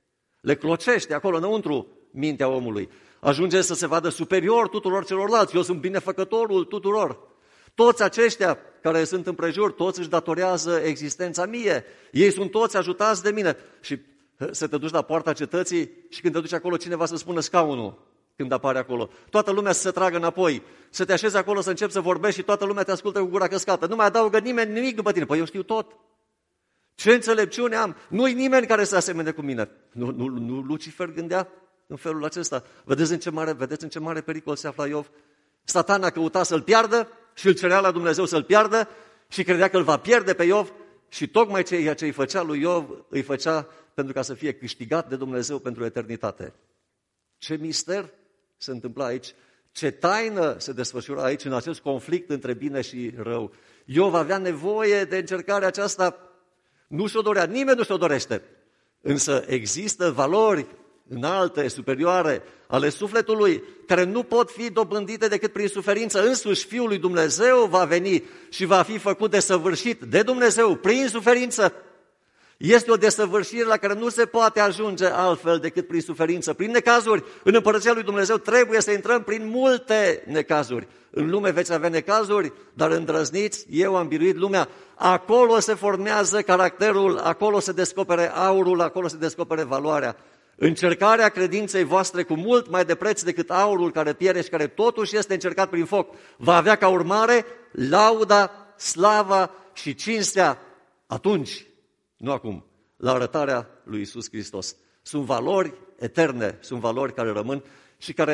le clocește acolo înăuntru mintea omului. Ajunge să se vadă superior tuturor celorlalți, eu sunt binefăcătorul tuturor. Toți aceștia care sunt împrejur, toți își datorează existența mie, ei sunt toți ajutați de mine. Și să te duci la poarta cetății și când te duci acolo cineva să spună scaunul când apare acolo. Toată lumea să se tragă înapoi, să te așezi acolo să începi să vorbești și toată lumea te ascultă cu gura căscată. Nu mai adaugă nimeni nimic după tine. Păi eu știu tot. Ce înțelepciune am? Nu-i nimeni care să asemene cu mine. Nu, nu, nu Lucifer gândea în felul acesta. Vedeți în ce mare, vedeți în ce mare pericol se afla Iov? Satana căuta să-l piardă și îl cerea la Dumnezeu să-l piardă și credea că îl va pierde pe Iov și tocmai ceea ce îi făcea lui Iov îi făcea pentru ca să fie câștigat de Dumnezeu pentru eternitate. Ce mister se întâmpla aici, ce taină se desfășura aici în acest conflict între bine și rău. Iov avea nevoie de încercarea aceasta, nu și-o dorea, nimeni nu și-o dorește, însă există valori înalte, superioare, ale sufletului, care nu pot fi dobândite decât prin suferință. Însuși Fiul lui Dumnezeu va veni și va fi făcut desăvârșit de Dumnezeu prin suferință. Este o desăvârșire la care nu se poate ajunge altfel decât prin suferință, prin necazuri. În Împărăția lui Dumnezeu trebuie să intrăm prin multe necazuri. În lume veți avea necazuri, dar îndrăzniți, eu am biruit lumea. Acolo se formează caracterul, acolo se descopere aurul, acolo se descopere valoarea. Încercarea credinței voastre cu mult mai de preț decât aurul care pierde și care totuși este încercat prin foc, va avea ca urmare lauda, slava și cinstea atunci, nu acum, la arătarea lui Iisus Hristos. Sunt valori eterne, sunt valori care rămân și care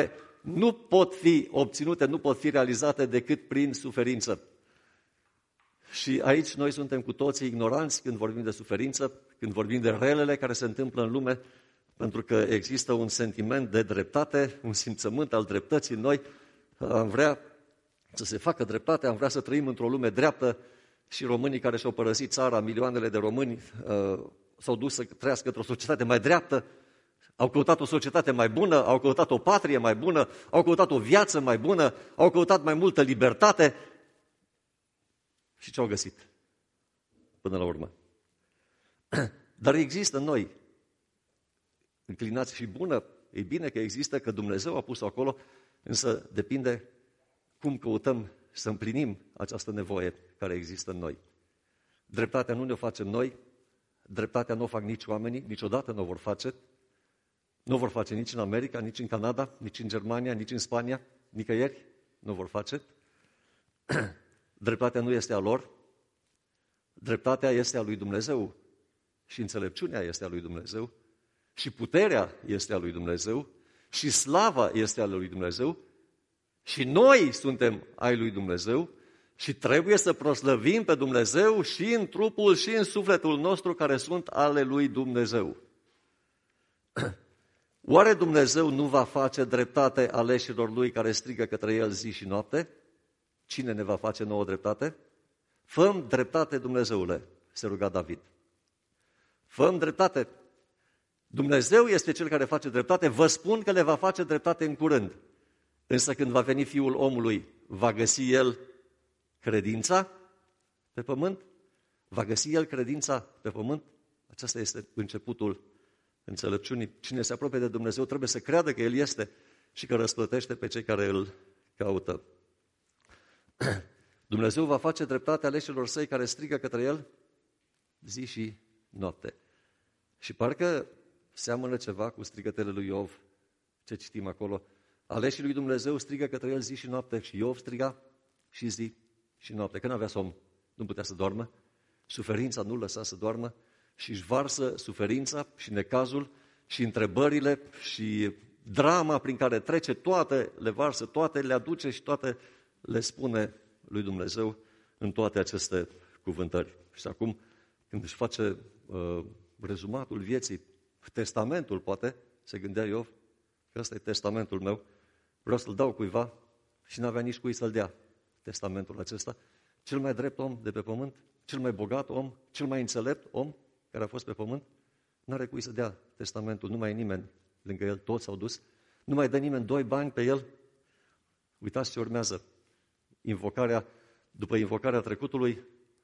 nu pot fi obținute, nu pot fi realizate decât prin suferință. Și aici noi suntem cu toții ignoranți când vorbim de suferință, când vorbim de relele care se întâmplă în lume, pentru că există un sentiment de dreptate, un simțământ al dreptății în noi. Am vrea să se facă dreptate, am vrea să trăim într-o lume dreaptă și românii care și-au părăsit țara, milioanele de români, uh, s-au dus să trăiască într-o societate mai dreaptă, au căutat o societate mai bună, au căutat o patrie mai bună, au căutat o viață mai bună, au căutat mai multă libertate. Și ce au găsit până la urmă? Dar există în noi înclinați și bună, e bine că există, că Dumnezeu a pus-o acolo, însă depinde cum căutăm să împlinim această nevoie care există în noi. Dreptatea nu ne-o facem noi, dreptatea nu o fac nici oamenii, niciodată nu o vor face, nu o vor face nici în America, nici în Canada, nici în Germania, nici în Spania, nicăieri nu o vor face. Dreptatea nu este a lor, dreptatea este a lui Dumnezeu și înțelepciunea este a lui Dumnezeu și puterea este a lui Dumnezeu și slava este a lui Dumnezeu și noi suntem ai lui Dumnezeu și trebuie să proslăvim pe Dumnezeu și în trupul și în sufletul nostru care sunt ale lui Dumnezeu. Oare Dumnezeu nu va face dreptate aleșilor lui care strigă către el zi și noapte? Cine ne va face nouă dreptate? Fă-mi dreptate, Dumnezeule, se ruga David. Fă-mi dreptate. Dumnezeu este Cel care face dreptate. Vă spun că le va face dreptate în curând. Însă când va veni Fiul omului, va găsi El credința pe pământ? Va găsi El credința pe pământ? Acesta este începutul înțelepciunii. Cine se apropie de Dumnezeu trebuie să creadă că El este și că răsplătește pe cei care Îl caută. Dumnezeu va face dreptate aleșilor săi care strigă către El zi și noapte. Și parcă seamănă ceva cu strigătele lui Iov, ce citim acolo. Aleșii lui Dumnezeu strigă către El zi și noapte și Iov striga și zi și noapte. Că n-avea somn, nu putea să doarmă, suferința nu-l lăsa să doarmă și își varsă suferința și necazul și întrebările și drama prin care trece, toate le varsă, toate le aduce și toate le spune lui Dumnezeu în toate aceste cuvântări. Și acum, când își face uh, rezumatul vieții, testamentul, poate, se gândea Iov, că ăsta e testamentul meu, vreau să-l dau cuiva și n-avea nici cui să-l dea testamentul acesta. Cel mai drept om de pe pământ, cel mai bogat om, cel mai înțelept om care a fost pe pământ, n-are cui să dea testamentul, nu mai e nimeni lângă el, toți s-au dus, nu mai dă nimeni doi bani pe el. Uitați ce urmează. Invocarea, după invocarea trecutului,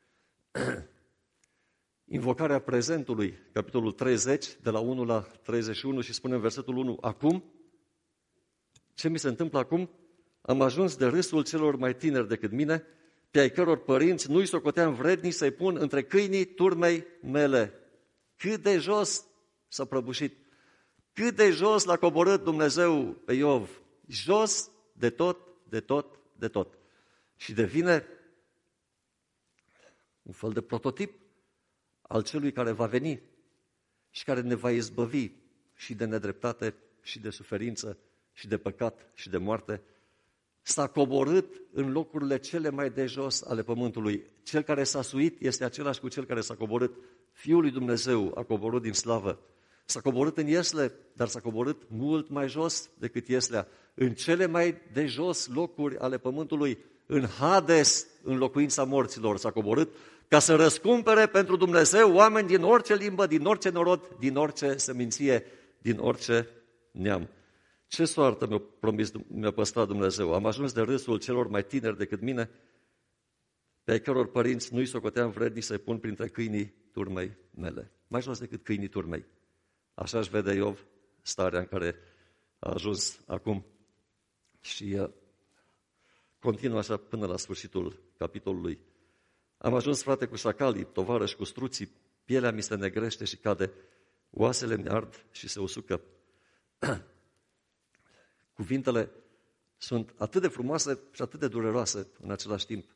invocarea prezentului, capitolul treizeci, de la unu la treizeci și unu și spune în versetul unu, acum, ce mi se întâmplă acum? Am ajuns de râsul celor mai tineri decât mine, pe ai căror părinți nu-i socoteam vrednici să-i pun între câinii turmei mele. Cât de jos s-a prăbușit, cât de jos l-a coborât Dumnezeu pe Iov, jos de tot, de tot, de tot. Și devine un fel de prototip al celui care va veni și care ne va izbăvi și de nedreptate, și de suferință, și de păcat, și de moarte. S-a coborât în locurile cele mai de jos ale pământului. Cel care s-a suit este același cu cel care s-a coborât. Fiul lui Dumnezeu a coborât din slavă. S-a coborât în Iesle, dar s-a coborât mult mai jos decât Ieslea. În cele mai de jos locuri ale pământului, în Hades, în locuința morților, s-a coborât ca să răscumpere pentru Dumnezeu oameni din orice limbă, din orice norod, din orice seminție, din orice neam. Ce soartă mi-a promis, mi-a păstrat Dumnezeu? Am ajuns de râsul celor mai tineri decât mine, pe ai căror părinți nu-i socoteam vrednici să-i pun printre câinii turmei mele. Mai jos decât câinii turmei. Așa își vede Iov starea în care a ajuns acum. Și uh, continuă așa până la sfârșitul capitolului. Am ajuns, frate, cu șacalii, tovarăși cu struții, pielea mi se negrește și cade, oasele mi ard și se usucă. Cuvintele sunt atât de frumoase și atât de dureroase în același timp.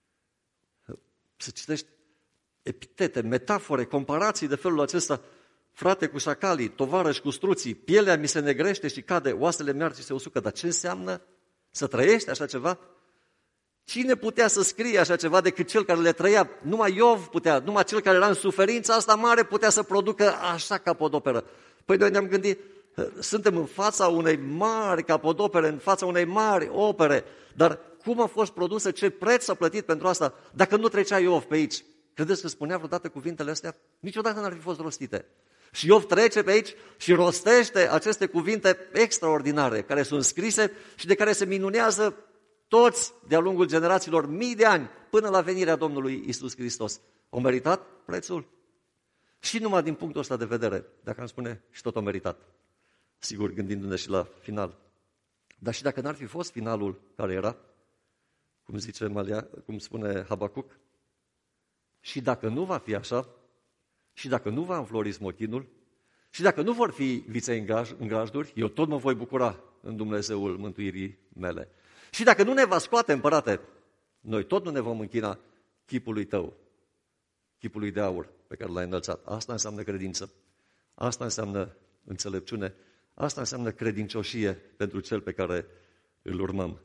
Să citești epitete, metafore, comparații de felul acesta, frate cu șacalii, tovarăși cu struții, pielea mi se negrește și cade, oasele merg și se usucă. Dar ce înseamnă să trăiești așa ceva? Cine putea să scrie așa ceva decât cel care le trăia? Numai Iov putea, numai cel care era în suferință asta mare putea să producă așa capodoperă. Păi noi ne-am gândit, suntem în fața unei mari capodopere, în fața unei mari opere, dar cum a fost produsă, ce preț s-a plătit pentru asta, dacă nu trecea Iov pe aici? Credeți că spunea vreodată cuvintele astea? Niciodată n-ar fi fost rostite. Și Iov trece pe aici și rostește aceste cuvinte extraordinare, care sunt scrise și de care se minunează toți de-a lungul generațiilor, mii de ani, până la venirea Domnului Iisus Hristos. Au meritat prețul? Și numai din punctul ăsta de vedere, dacă am spune, și tot au meritat. Sigur, gândindu-ne și la final. Dar și dacă n-ar fi fost finalul care era, cum zice Malia, cum spune Habacuc, și dacă nu va fi așa, și dacă nu va înflori smochinul, și dacă nu vor fi viței în grajduri, eu tot mă voi bucura în Dumnezeul mântuirii mele. Și dacă nu ne va scoate, împărate, noi tot nu ne vom închina chipului tău, chipului de aur pe care l-ai înălțat. Asta înseamnă credință, asta înseamnă înțelepciune, asta înseamnă credincioșie pentru cel pe care îl urmăm.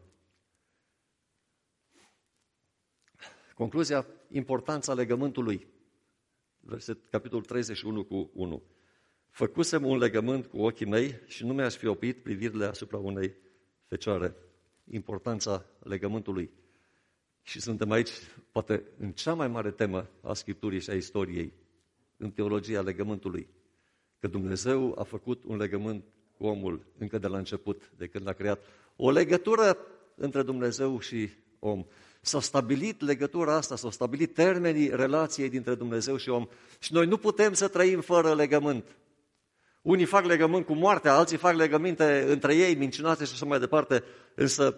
Concluzia, importanța legământului. Verset, capitolul treizeci și unu cu unu. Făcusem un legământ cu ochii mei și nu mi-aș fi oprit privirile asupra unei fecioare. Importanța legământului. Și suntem aici, poate, în cea mai mare temă a Scripturii și a istoriei, în teologia legământului. Că Dumnezeu a făcut un legământ cu omul încă de la început, de când l-a creat. O legătură între Dumnezeu și om. S-a stabilit legătura asta, s-au stabilit termenii relației dintre Dumnezeu și om. Și noi nu putem să trăim fără legământ. Unii fac legământ cu moartea, alții fac legăminte între ei, mincinoase și așa mai departe. Însă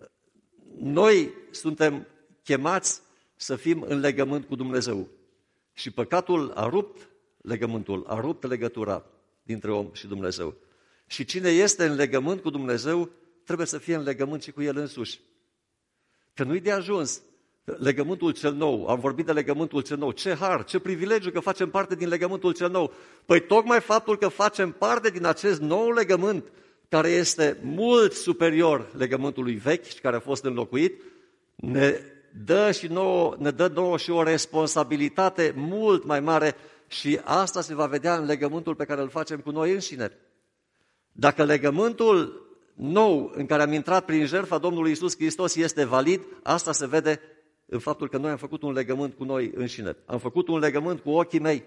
noi suntem chemați să fim în legământ cu Dumnezeu. Și păcatul a rupt legământul, a rupt legătura dintre om și Dumnezeu. Și cine este în legământ cu Dumnezeu, trebuie să fie în legământ și cu El însuși. Că nu-i de ajuns legământul cel nou. Am vorbit de legământul cel nou. Ce har, ce privilegiu că facem parte din legământul cel nou. Păi tocmai faptul că facem parte din acest nou legământ, care este mult superior legământului vechi și care a fost înlocuit, ne dă, și nouă, ne dă nouă și o responsabilitate mult mai mare și asta se va vedea în legământul pe care îl facem cu noi înșine. Dacă legământul nou în care am intrat prin jertfa Domnului Iisus Hristos este valid, asta se vede în faptul că noi am făcut un legământ cu noi înșine. Am făcut un legământ cu ochii mei.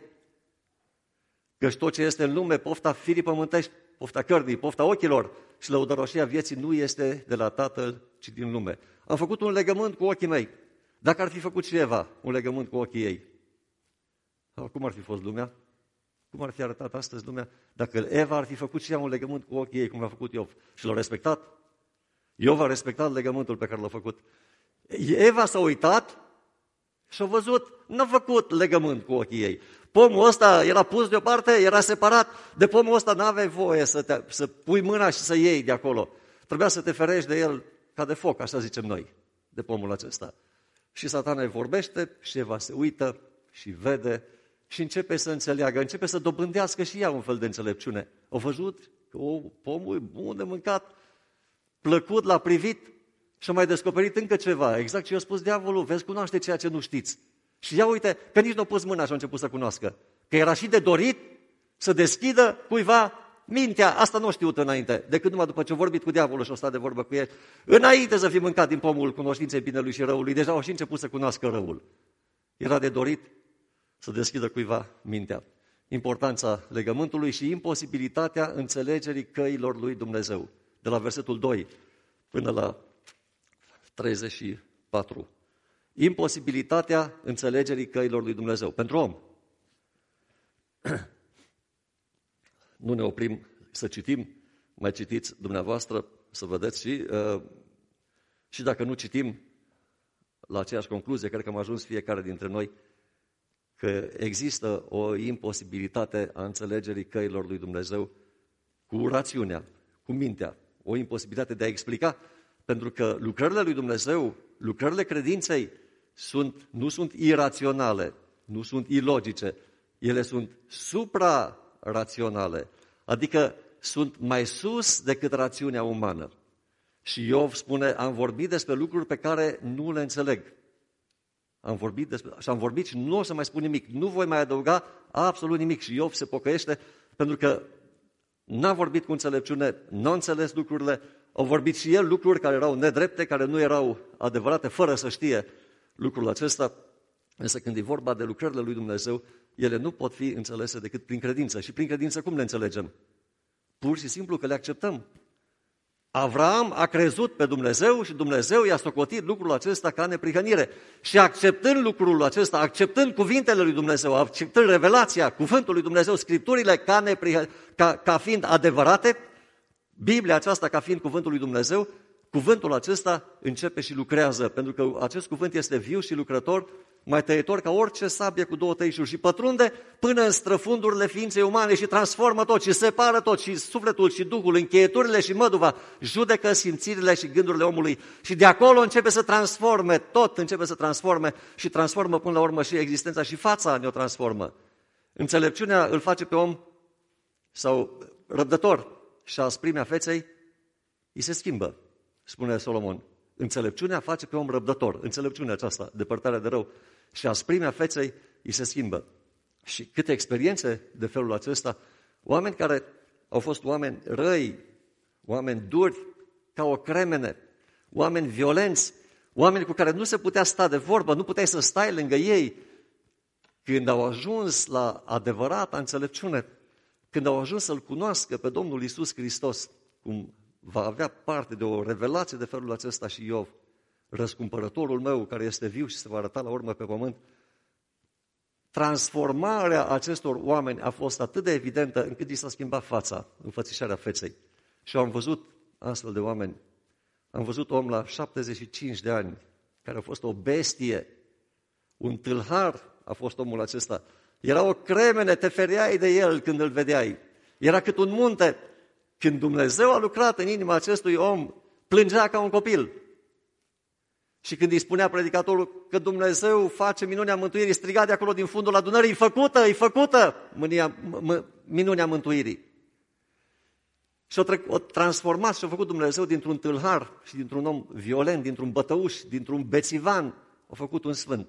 Căci tot ce este în lume, pofta firii pământești, pofta cărnii, pofta ochilor și lăudăroșia vieții nu este de la Tatăl, ci din lume. Am făcut un legământ cu ochii mei. Dacă ar fi făcut și Eva un legământ cu ochii ei, cum ar fi fost lumea? Cum ar fi arătat astăzi lumea dacă Eva ar fi făcut și ea un legământ cu ochii ei, cum l-a făcut Iov? Și l-a respectat. Iov a respectat legământul pe care l-a făcut. Eva s-a uitat și a văzut, n-a făcut legământ cu ochii ei. Pomul ăsta era pus deoparte, era separat. De pomul ăsta n-aveai voie să, te, să pui mâna și să iei de acolo. Trebuia să te ferești de el ca de foc, așa zicem noi, de pomul acesta. Și Satana îi vorbește și Eva se uită și vede și începe să înțeleagă, începe să dobândească și ea un fel de înțelepciune. Au văzut că o, pomul e bun de mâncat, plăcut, l-a privit și a mai descoperit încă ceva. Exact ce i-a spus diavolul, veți cunoaște ceea ce nu știți. Și ia uite că nici nu a pus mâna și a început să cunoască. Că era și de dorit să deschidă cuiva mintea. Asta nu a știut înainte, decât numai după ce a vorbit cu diavolul și a stat de vorbă cu el. Înainte să fi mâncat din pomul cunoștinței binelui și răului, deja au și început să cunoască răul. Era de dorit să deschidă cuiva mintea. Importanța legământului și imposibilitatea înțelegerii căilor lui Dumnezeu. De la versetul doi până la treizeci și patru. Imposibilitatea înțelegerii căilor lui Dumnezeu. Pentru om. Nu ne oprim să citim, mai citiți dumneavoastră, să vedeți și, uh, și dacă nu citim la aceeași concluzie, cred că am ajuns fiecare dintre noi, că există o imposibilitate a înțelegerii căilor lui Dumnezeu cu rațiunea, cu mintea, o imposibilitate de a explica, pentru că lucrările lui Dumnezeu, lucrările credinței, sunt, nu sunt iraționale, nu sunt ilogice, ele sunt supra raționale. Adică sunt mai sus decât rațiunea umană. Și Iov spune, am vorbit despre lucruri pe care nu le înțeleg. Am vorbit despre, și am vorbit și nu o să mai spun nimic. Nu voi mai adăuga absolut nimic. Și Iov se pocăiește pentru că n-a vorbit cu înțelepciune, n-a înțeles lucrurile, au vorbit și el lucruri care erau nedrepte, care nu erau adevărate, fără să știe lucrul acesta. Însă când e vorba de lucrările lui Dumnezeu, ele nu pot fi înțelese decât prin credință. Și prin credință cum le înțelegem? Pur și simplu că le acceptăm. Avraam a crezut pe Dumnezeu și Dumnezeu i-a socotit lucrul acesta ca neprihănire. Și acceptând lucrul acesta, acceptând cuvintele lui Dumnezeu, acceptând revelația, cuvântul lui Dumnezeu, Scripturile ca, neprihă, ca, ca fiind adevărate, Biblia aceasta ca fiind cuvântul lui Dumnezeu, cuvântul acesta începe și lucrează, pentru că acest cuvânt este viu și lucrător, mai tăietor ca orice sabie cu două tăișuri și pătrunde până în străfundurile ființei umane și transformă tot și separă tot și sufletul și duhul, încheieturile și măduva, judecă simțirile și gândurile omului și de acolo începe să transforme, tot începe să transforme și transformă până la urmă și existența și fața ne-o transformă. Înțelepciunea îl face pe om sau răbdător și asprimea feței îi se schimbă, spune Solomon. Înțelepciunea face pe om răbdător, înțelepciunea aceasta, depărtarea de rău, și asprimea feței îi se schimbă. Și câte experiențe de felul acesta, oameni care au fost oameni răi, oameni duri, ca o cremene, oameni violenți, oameni cu care nu se putea sta de vorbă, nu puteai să stai lângă ei, când au ajuns la adevărata înțelepciune, când au ajuns să-L cunoască pe Domnul Iisus Hristos, cum va avea parte de o revelație de felul acesta și Iov, răscumpărătorul meu care este viu și se va arăta la urmă pe pământ. Transformarea acestor oameni a fost atât de evidentă încât i s-a schimbat fața, înfățișarea feței. Și am văzut astfel de oameni. Am văzut om la șaptezeci și cinci de ani, care a fost o bestie, un tâlhar a fost omul acesta. Era o cremene, te fereai de el când îl vedeai. Era cât un munte. Când Dumnezeu a lucrat în inima acestui om, plângea ca un copil. Și când îi spunea predicatorul că Dumnezeu face minunea mântuirii, striga de acolo din fundul adunării, e făcută, e făcută mânia, m- minunea mântuirii. Și o, o transformat și a făcut Dumnezeu dintr-un tâlhar și dintr-un om violent, dintr-un bătăuș, dintr-un bețivan, a făcut un sfânt.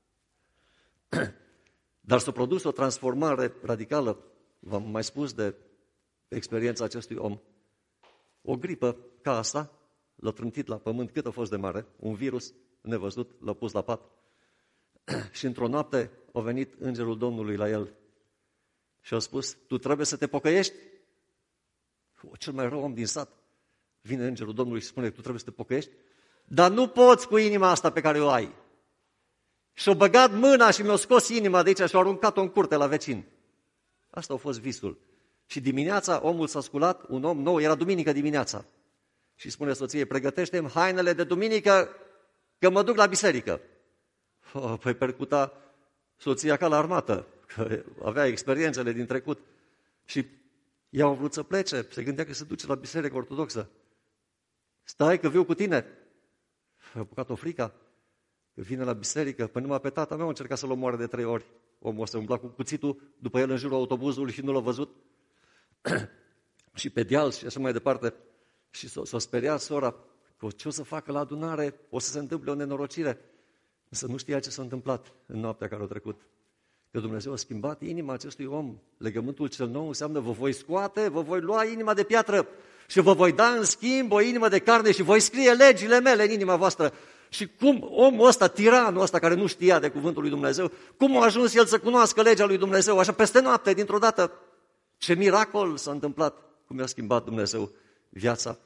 Dar s-a produs o transformare radicală, v-am mai spus de experiența acestui om. O gripă ca asta l-a trântit la pământ cât a fost de mare, un virus nevăzut, l-a pus la pat. Și într-o noapte a venit îngerul Domnului la el și a spus, tu trebuie să te pocăiești? O, cel mai rău om din sat. Vine îngerul Domnului și spune, tu trebuie să te pocăiești? Dar nu poți cu inima asta pe care o ai. Și-a băgat mâna și mi-a scos inima de aici și a aruncat-o în curte la vecin. Asta a fost visul. Și dimineața omul s-a sculat, un om nou, era duminică dimineața. Și spune soției, pregătește-mi hainele de duminică că mă duc la biserică. Oh, păi percuta soția ca la armată, că avea experiențele din trecut. Și ea a vrut să plece, se gândea că se duce la biserică ortodoxă. Stai că viu cu tine. A apucat-o frica, că vine la biserică, până numai pe tata meu a încercat să-l omoare de trei ori. Omul ăsta umbla cu cuțitul după el în jurul autobuzului și nu l-a văzut. Și pe deal și așa mai departe. Și s-a, s-a speriat sora că ce o să facă la adunare, o să se întâmple o nenorocire. Însă nu știa ce s-a întâmplat în noaptea care a trecut. Că Dumnezeu a schimbat inima acestui om. Legământul cel nou înseamnă vă voi scoate, vă voi lua inima de piatră și vă voi da în schimb o inimă de carne și voi scrie legile mele în inima voastră. Și cum omul ăsta, tiranul ăsta care nu știa de cuvântul lui Dumnezeu, cum a ajuns el să cunoască legea lui Dumnezeu, așa peste noapte, dintr-o dată. Ce miracol s-a întâmplat, cum i-a schimbat Dumnezeu viața.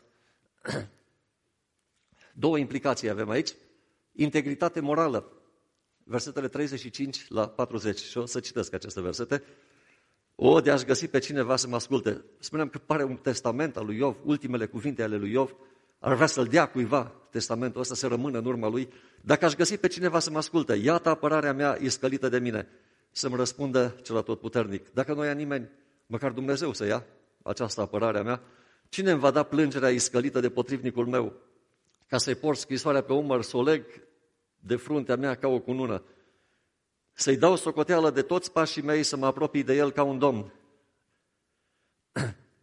Două implicații avem aici. Integritate morală. Versetele treizeci și cinci la patruzeci. Și o să citesc aceste versete. O, de a-și găsi pe cineva să mă asculte. Spuneam că pare un testament al lui Iov, ultimele cuvinte ale lui Iov. Ar vrea să-l dea cuiva testamentul ăsta, să rămână în urma lui. Dacă aș găsi pe cineva să mă asculte, iată apărarea mea e scălită de mine. Să-mi răspundă cel atotputernic. Dacă nu ia nimeni, măcar Dumnezeu să ia această apărare a mea. Cine îmi va da plângerea iscălită de potrivnicul meu? Ca să-i port scrisoarea pe umăr, să o leg de fruntea mea ca o cunună. Să-i dau socoteală de toți pașii mei, să mă apropii de el ca un domn.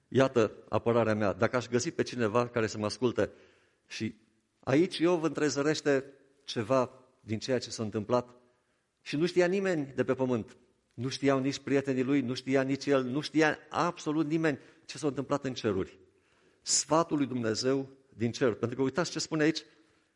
Iată apărarea mea. Dacă aș găsi pe cineva care să mă asculte și aici Iov întrezărește ceva din ceea ce s-a întâmplat și nu știa nimeni de pe pământ. Nu știau nici prietenii lui, nu știa nici el, nu știa absolut nimeni ce s-a întâmplat în ceruri. Sfatul lui Dumnezeu din cer. Pentru că uitați ce spune aici.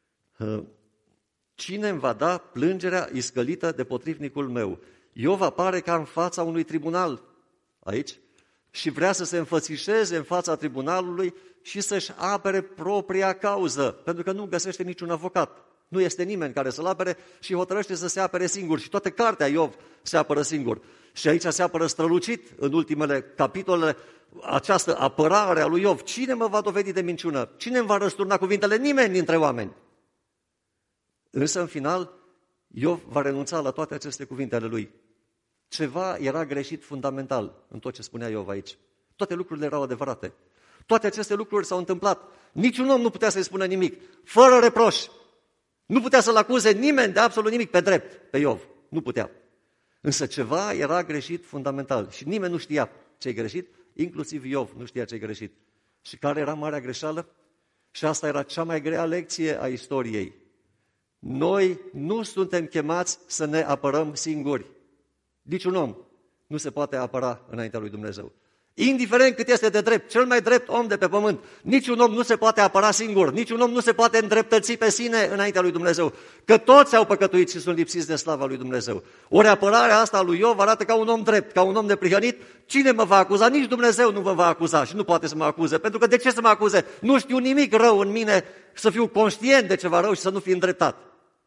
Cine îmi va da plângerea iscălită de potrivnicul meu? Iov apare ca în fața unui tribunal aici și vrea să se înfățișeze în fața tribunalului și să-și apere propria cauză, pentru că nu găsește niciun avocat. Nu este nimeni care să-l apere și hotărăște să se apere singur. Și toată cartea Iov se apără singur. Și aici se apără strălucit în ultimele capitole această apărare a lui Iov. Cine mă va dovedi de minciună? Cine îmi va răsturna cuvintele? Nimeni dintre oameni. Însă, în final, Iov va renunța la toate aceste cuvinte ale lui. Ceva era greșit fundamental în tot ce spunea Iov aici. Toate lucrurile erau adevărate. Toate aceste lucruri s-au întâmplat. Niciun om nu putea să-i spună nimic, fără reproș. Nu putea să-l acuze nimeni de absolut nimic pe drept, pe Iov. Nu putea. Însă ceva era greșit fundamental și nimeni nu știa ce-i greșit, inclusiv Iov nu știa ce-i greșit. Și care era marea greșeală? Și asta era cea mai grea lecție a istoriei. Noi nu suntem chemați să ne apărăm singuri. Niciun om nu se poate apăra înaintea lui Dumnezeu. Indiferent cât este de drept, cel mai drept om de pe pământ, niciun om nu se poate apăra singur, niciun om nu se poate îndreptăți pe sine înaintea lui Dumnezeu, că toți au păcătuit și sunt lipsiți de slava lui Dumnezeu. Ori apărarea asta a lui Iov arată ca un om drept, ca un om neprihănit. Cine mă va acuza? Nici Dumnezeu nu mă va acuza și nu poate să mă acuze, pentru că de ce să mă acuze? Nu știu nimic rău în mine, să fiu conștient de ceva rău și să nu fiu îndreptat.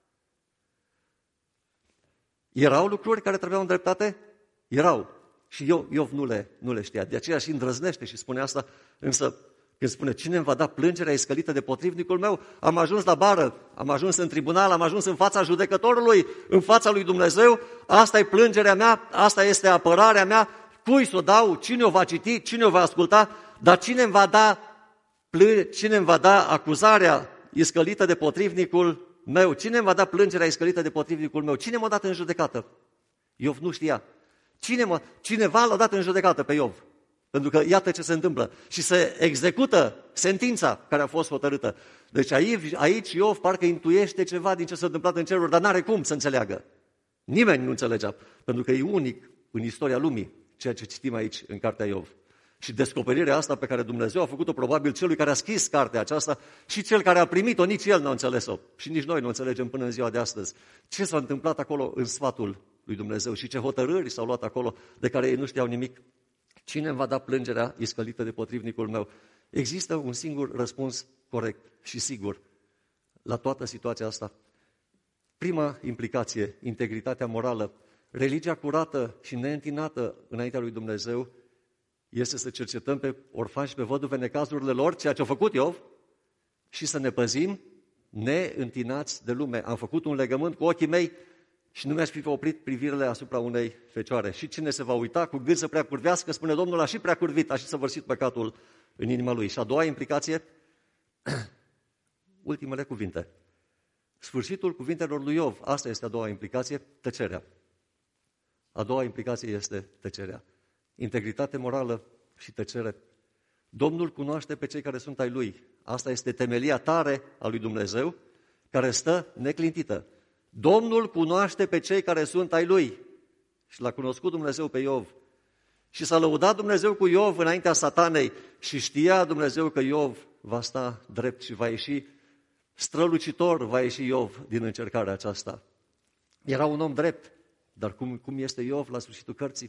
Erau lucruri care trebuiau îndreptate? Erau. Și Iov, Iov nu, le, nu le știa. De aceea și îndrăznește și spune asta. Însă când spune, cine îmi va da plângerea iscălită de potrivnicul meu? Am ajuns la bară, am ajuns în tribunal, am ajuns în fața judecătorului, în fața lui Dumnezeu. Asta e plângerea mea, asta este apărarea mea. Cui să o dau? Cine o va citi? Cine o va asculta? Dar cine îmi va da, plân, cine îmi va da acuzarea iscălită de potrivnicul meu? Cine îmi va da plângerea iscălită de potrivnicul meu? Cine m-a dat în judecată? Iov nu știa. Cine mă, cineva l-a dat în judecată pe Iov. Pentru că iată ce se întâmplă. Și se execută sentința care a fost hotărâtă. Deci aici, aici Iov parcă intuiește ceva din ce s-a întâmplat în ceruri, dar n-are cum să înțeleagă. Nimeni nu înțelegea. Pentru că e unic în istoria lumii ceea ce citim aici în cartea Iov. Și descoperirea asta pe care Dumnezeu a făcut-o probabil celui care a scris cartea aceasta și cel care a primit-o, nici el n-a înțeles-o. Și nici noi nu înțelegem până în ziua de astăzi. Ce s-a întâmplat acolo în sfatul lui Dumnezeu și ce hotărâri s-au luat acolo de care ei nu știau nimic. Cine îmi va da plângerea iscălită de potrivnicul meu? Există un singur răspuns corect și sigur la toată situația asta. Prima implicație, integritatea morală. Religia curată și neîntinată înaintea lui Dumnezeu este să cercetăm pe orfani și pe văduve necazurile lor, ceea ce a făcut Iov, și să ne păzim neîntinați de lume. Am făcut un legământ cu ochii mei și nu mi-aș fi oprit privirile asupra unei fecioare. Și cine se va uita cu gând să prea curvească, spune Domnul, a și prea curvit, a și săvârșit păcatul în inima lui. Și a doua implicație, ultimele cuvinte. Sfârșitul cuvintelor lui Iov, asta este a doua implicație, tăcerea. A doua implicație este tăcerea. Integritate morală și tăcere. Domnul cunoaște pe cei care sunt ai Lui. Asta este temelia tare a lui Dumnezeu, care stă neclintită. Domnul cunoaște pe cei care sunt ai Lui. Și l-a cunoscut Dumnezeu pe Iov. Și s-a lăudat Dumnezeu cu Iov înaintea satanei și știa Dumnezeu că Iov va sta drept și va ieși strălucitor, va ieși Iov din încercarea aceasta. Era un om drept, dar cum, cum este Iov la sfârșitul cărții?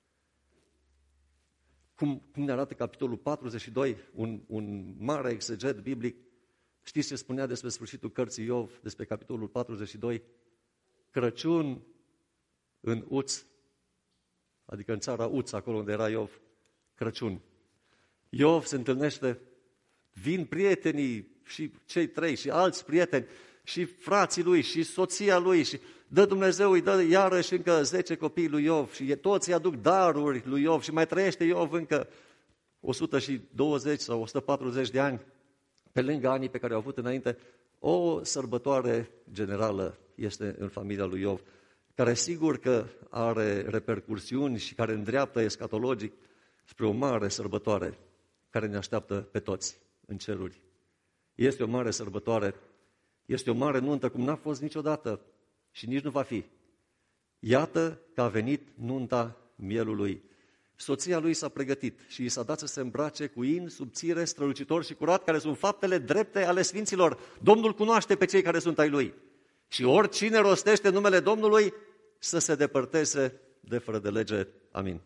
Cum, cum ne arată capitolul patruzeci și doi, un, un mare exeget biblic. Știți ce spunea despre sfârșitul cărții Iov, despre capitolul patruzeci și doi? Crăciun în Uț, adică în țara Uț, acolo unde era Iov, Crăciun. Iov se întâlnește, vin prietenii și cei trei și alți prieteni și frații lui și soția lui și dă Dumnezeu, îi dă iarăși încă zece copii lui Iov și toți îi aduc daruri lui Iov și mai trăiește Iov încă o sută douăzeci sau o sută patruzeci de ani, pe lângă anii pe care au avut înainte. O sărbătoare generală este în familia lui Iov, care sigur că are repercursiuni și care îndreaptă escatologic spre o mare sărbătoare. care ne așteaptă pe toți în ceruri. Este o mare sărbătoare, este o mare nuntă cum n-a fost niciodată și nici nu va fi. Iată că a venit nunta mielului. Soția lui s-a pregătit și i s-a dat să se îmbrace cu in, subțire, strălucitor și curat, care sunt faptele drepte ale sfinților. Domnul cunoaște pe cei care sunt ai lui. Și oricine rostește numele Domnului să se depărteze de fără de lege. Amin.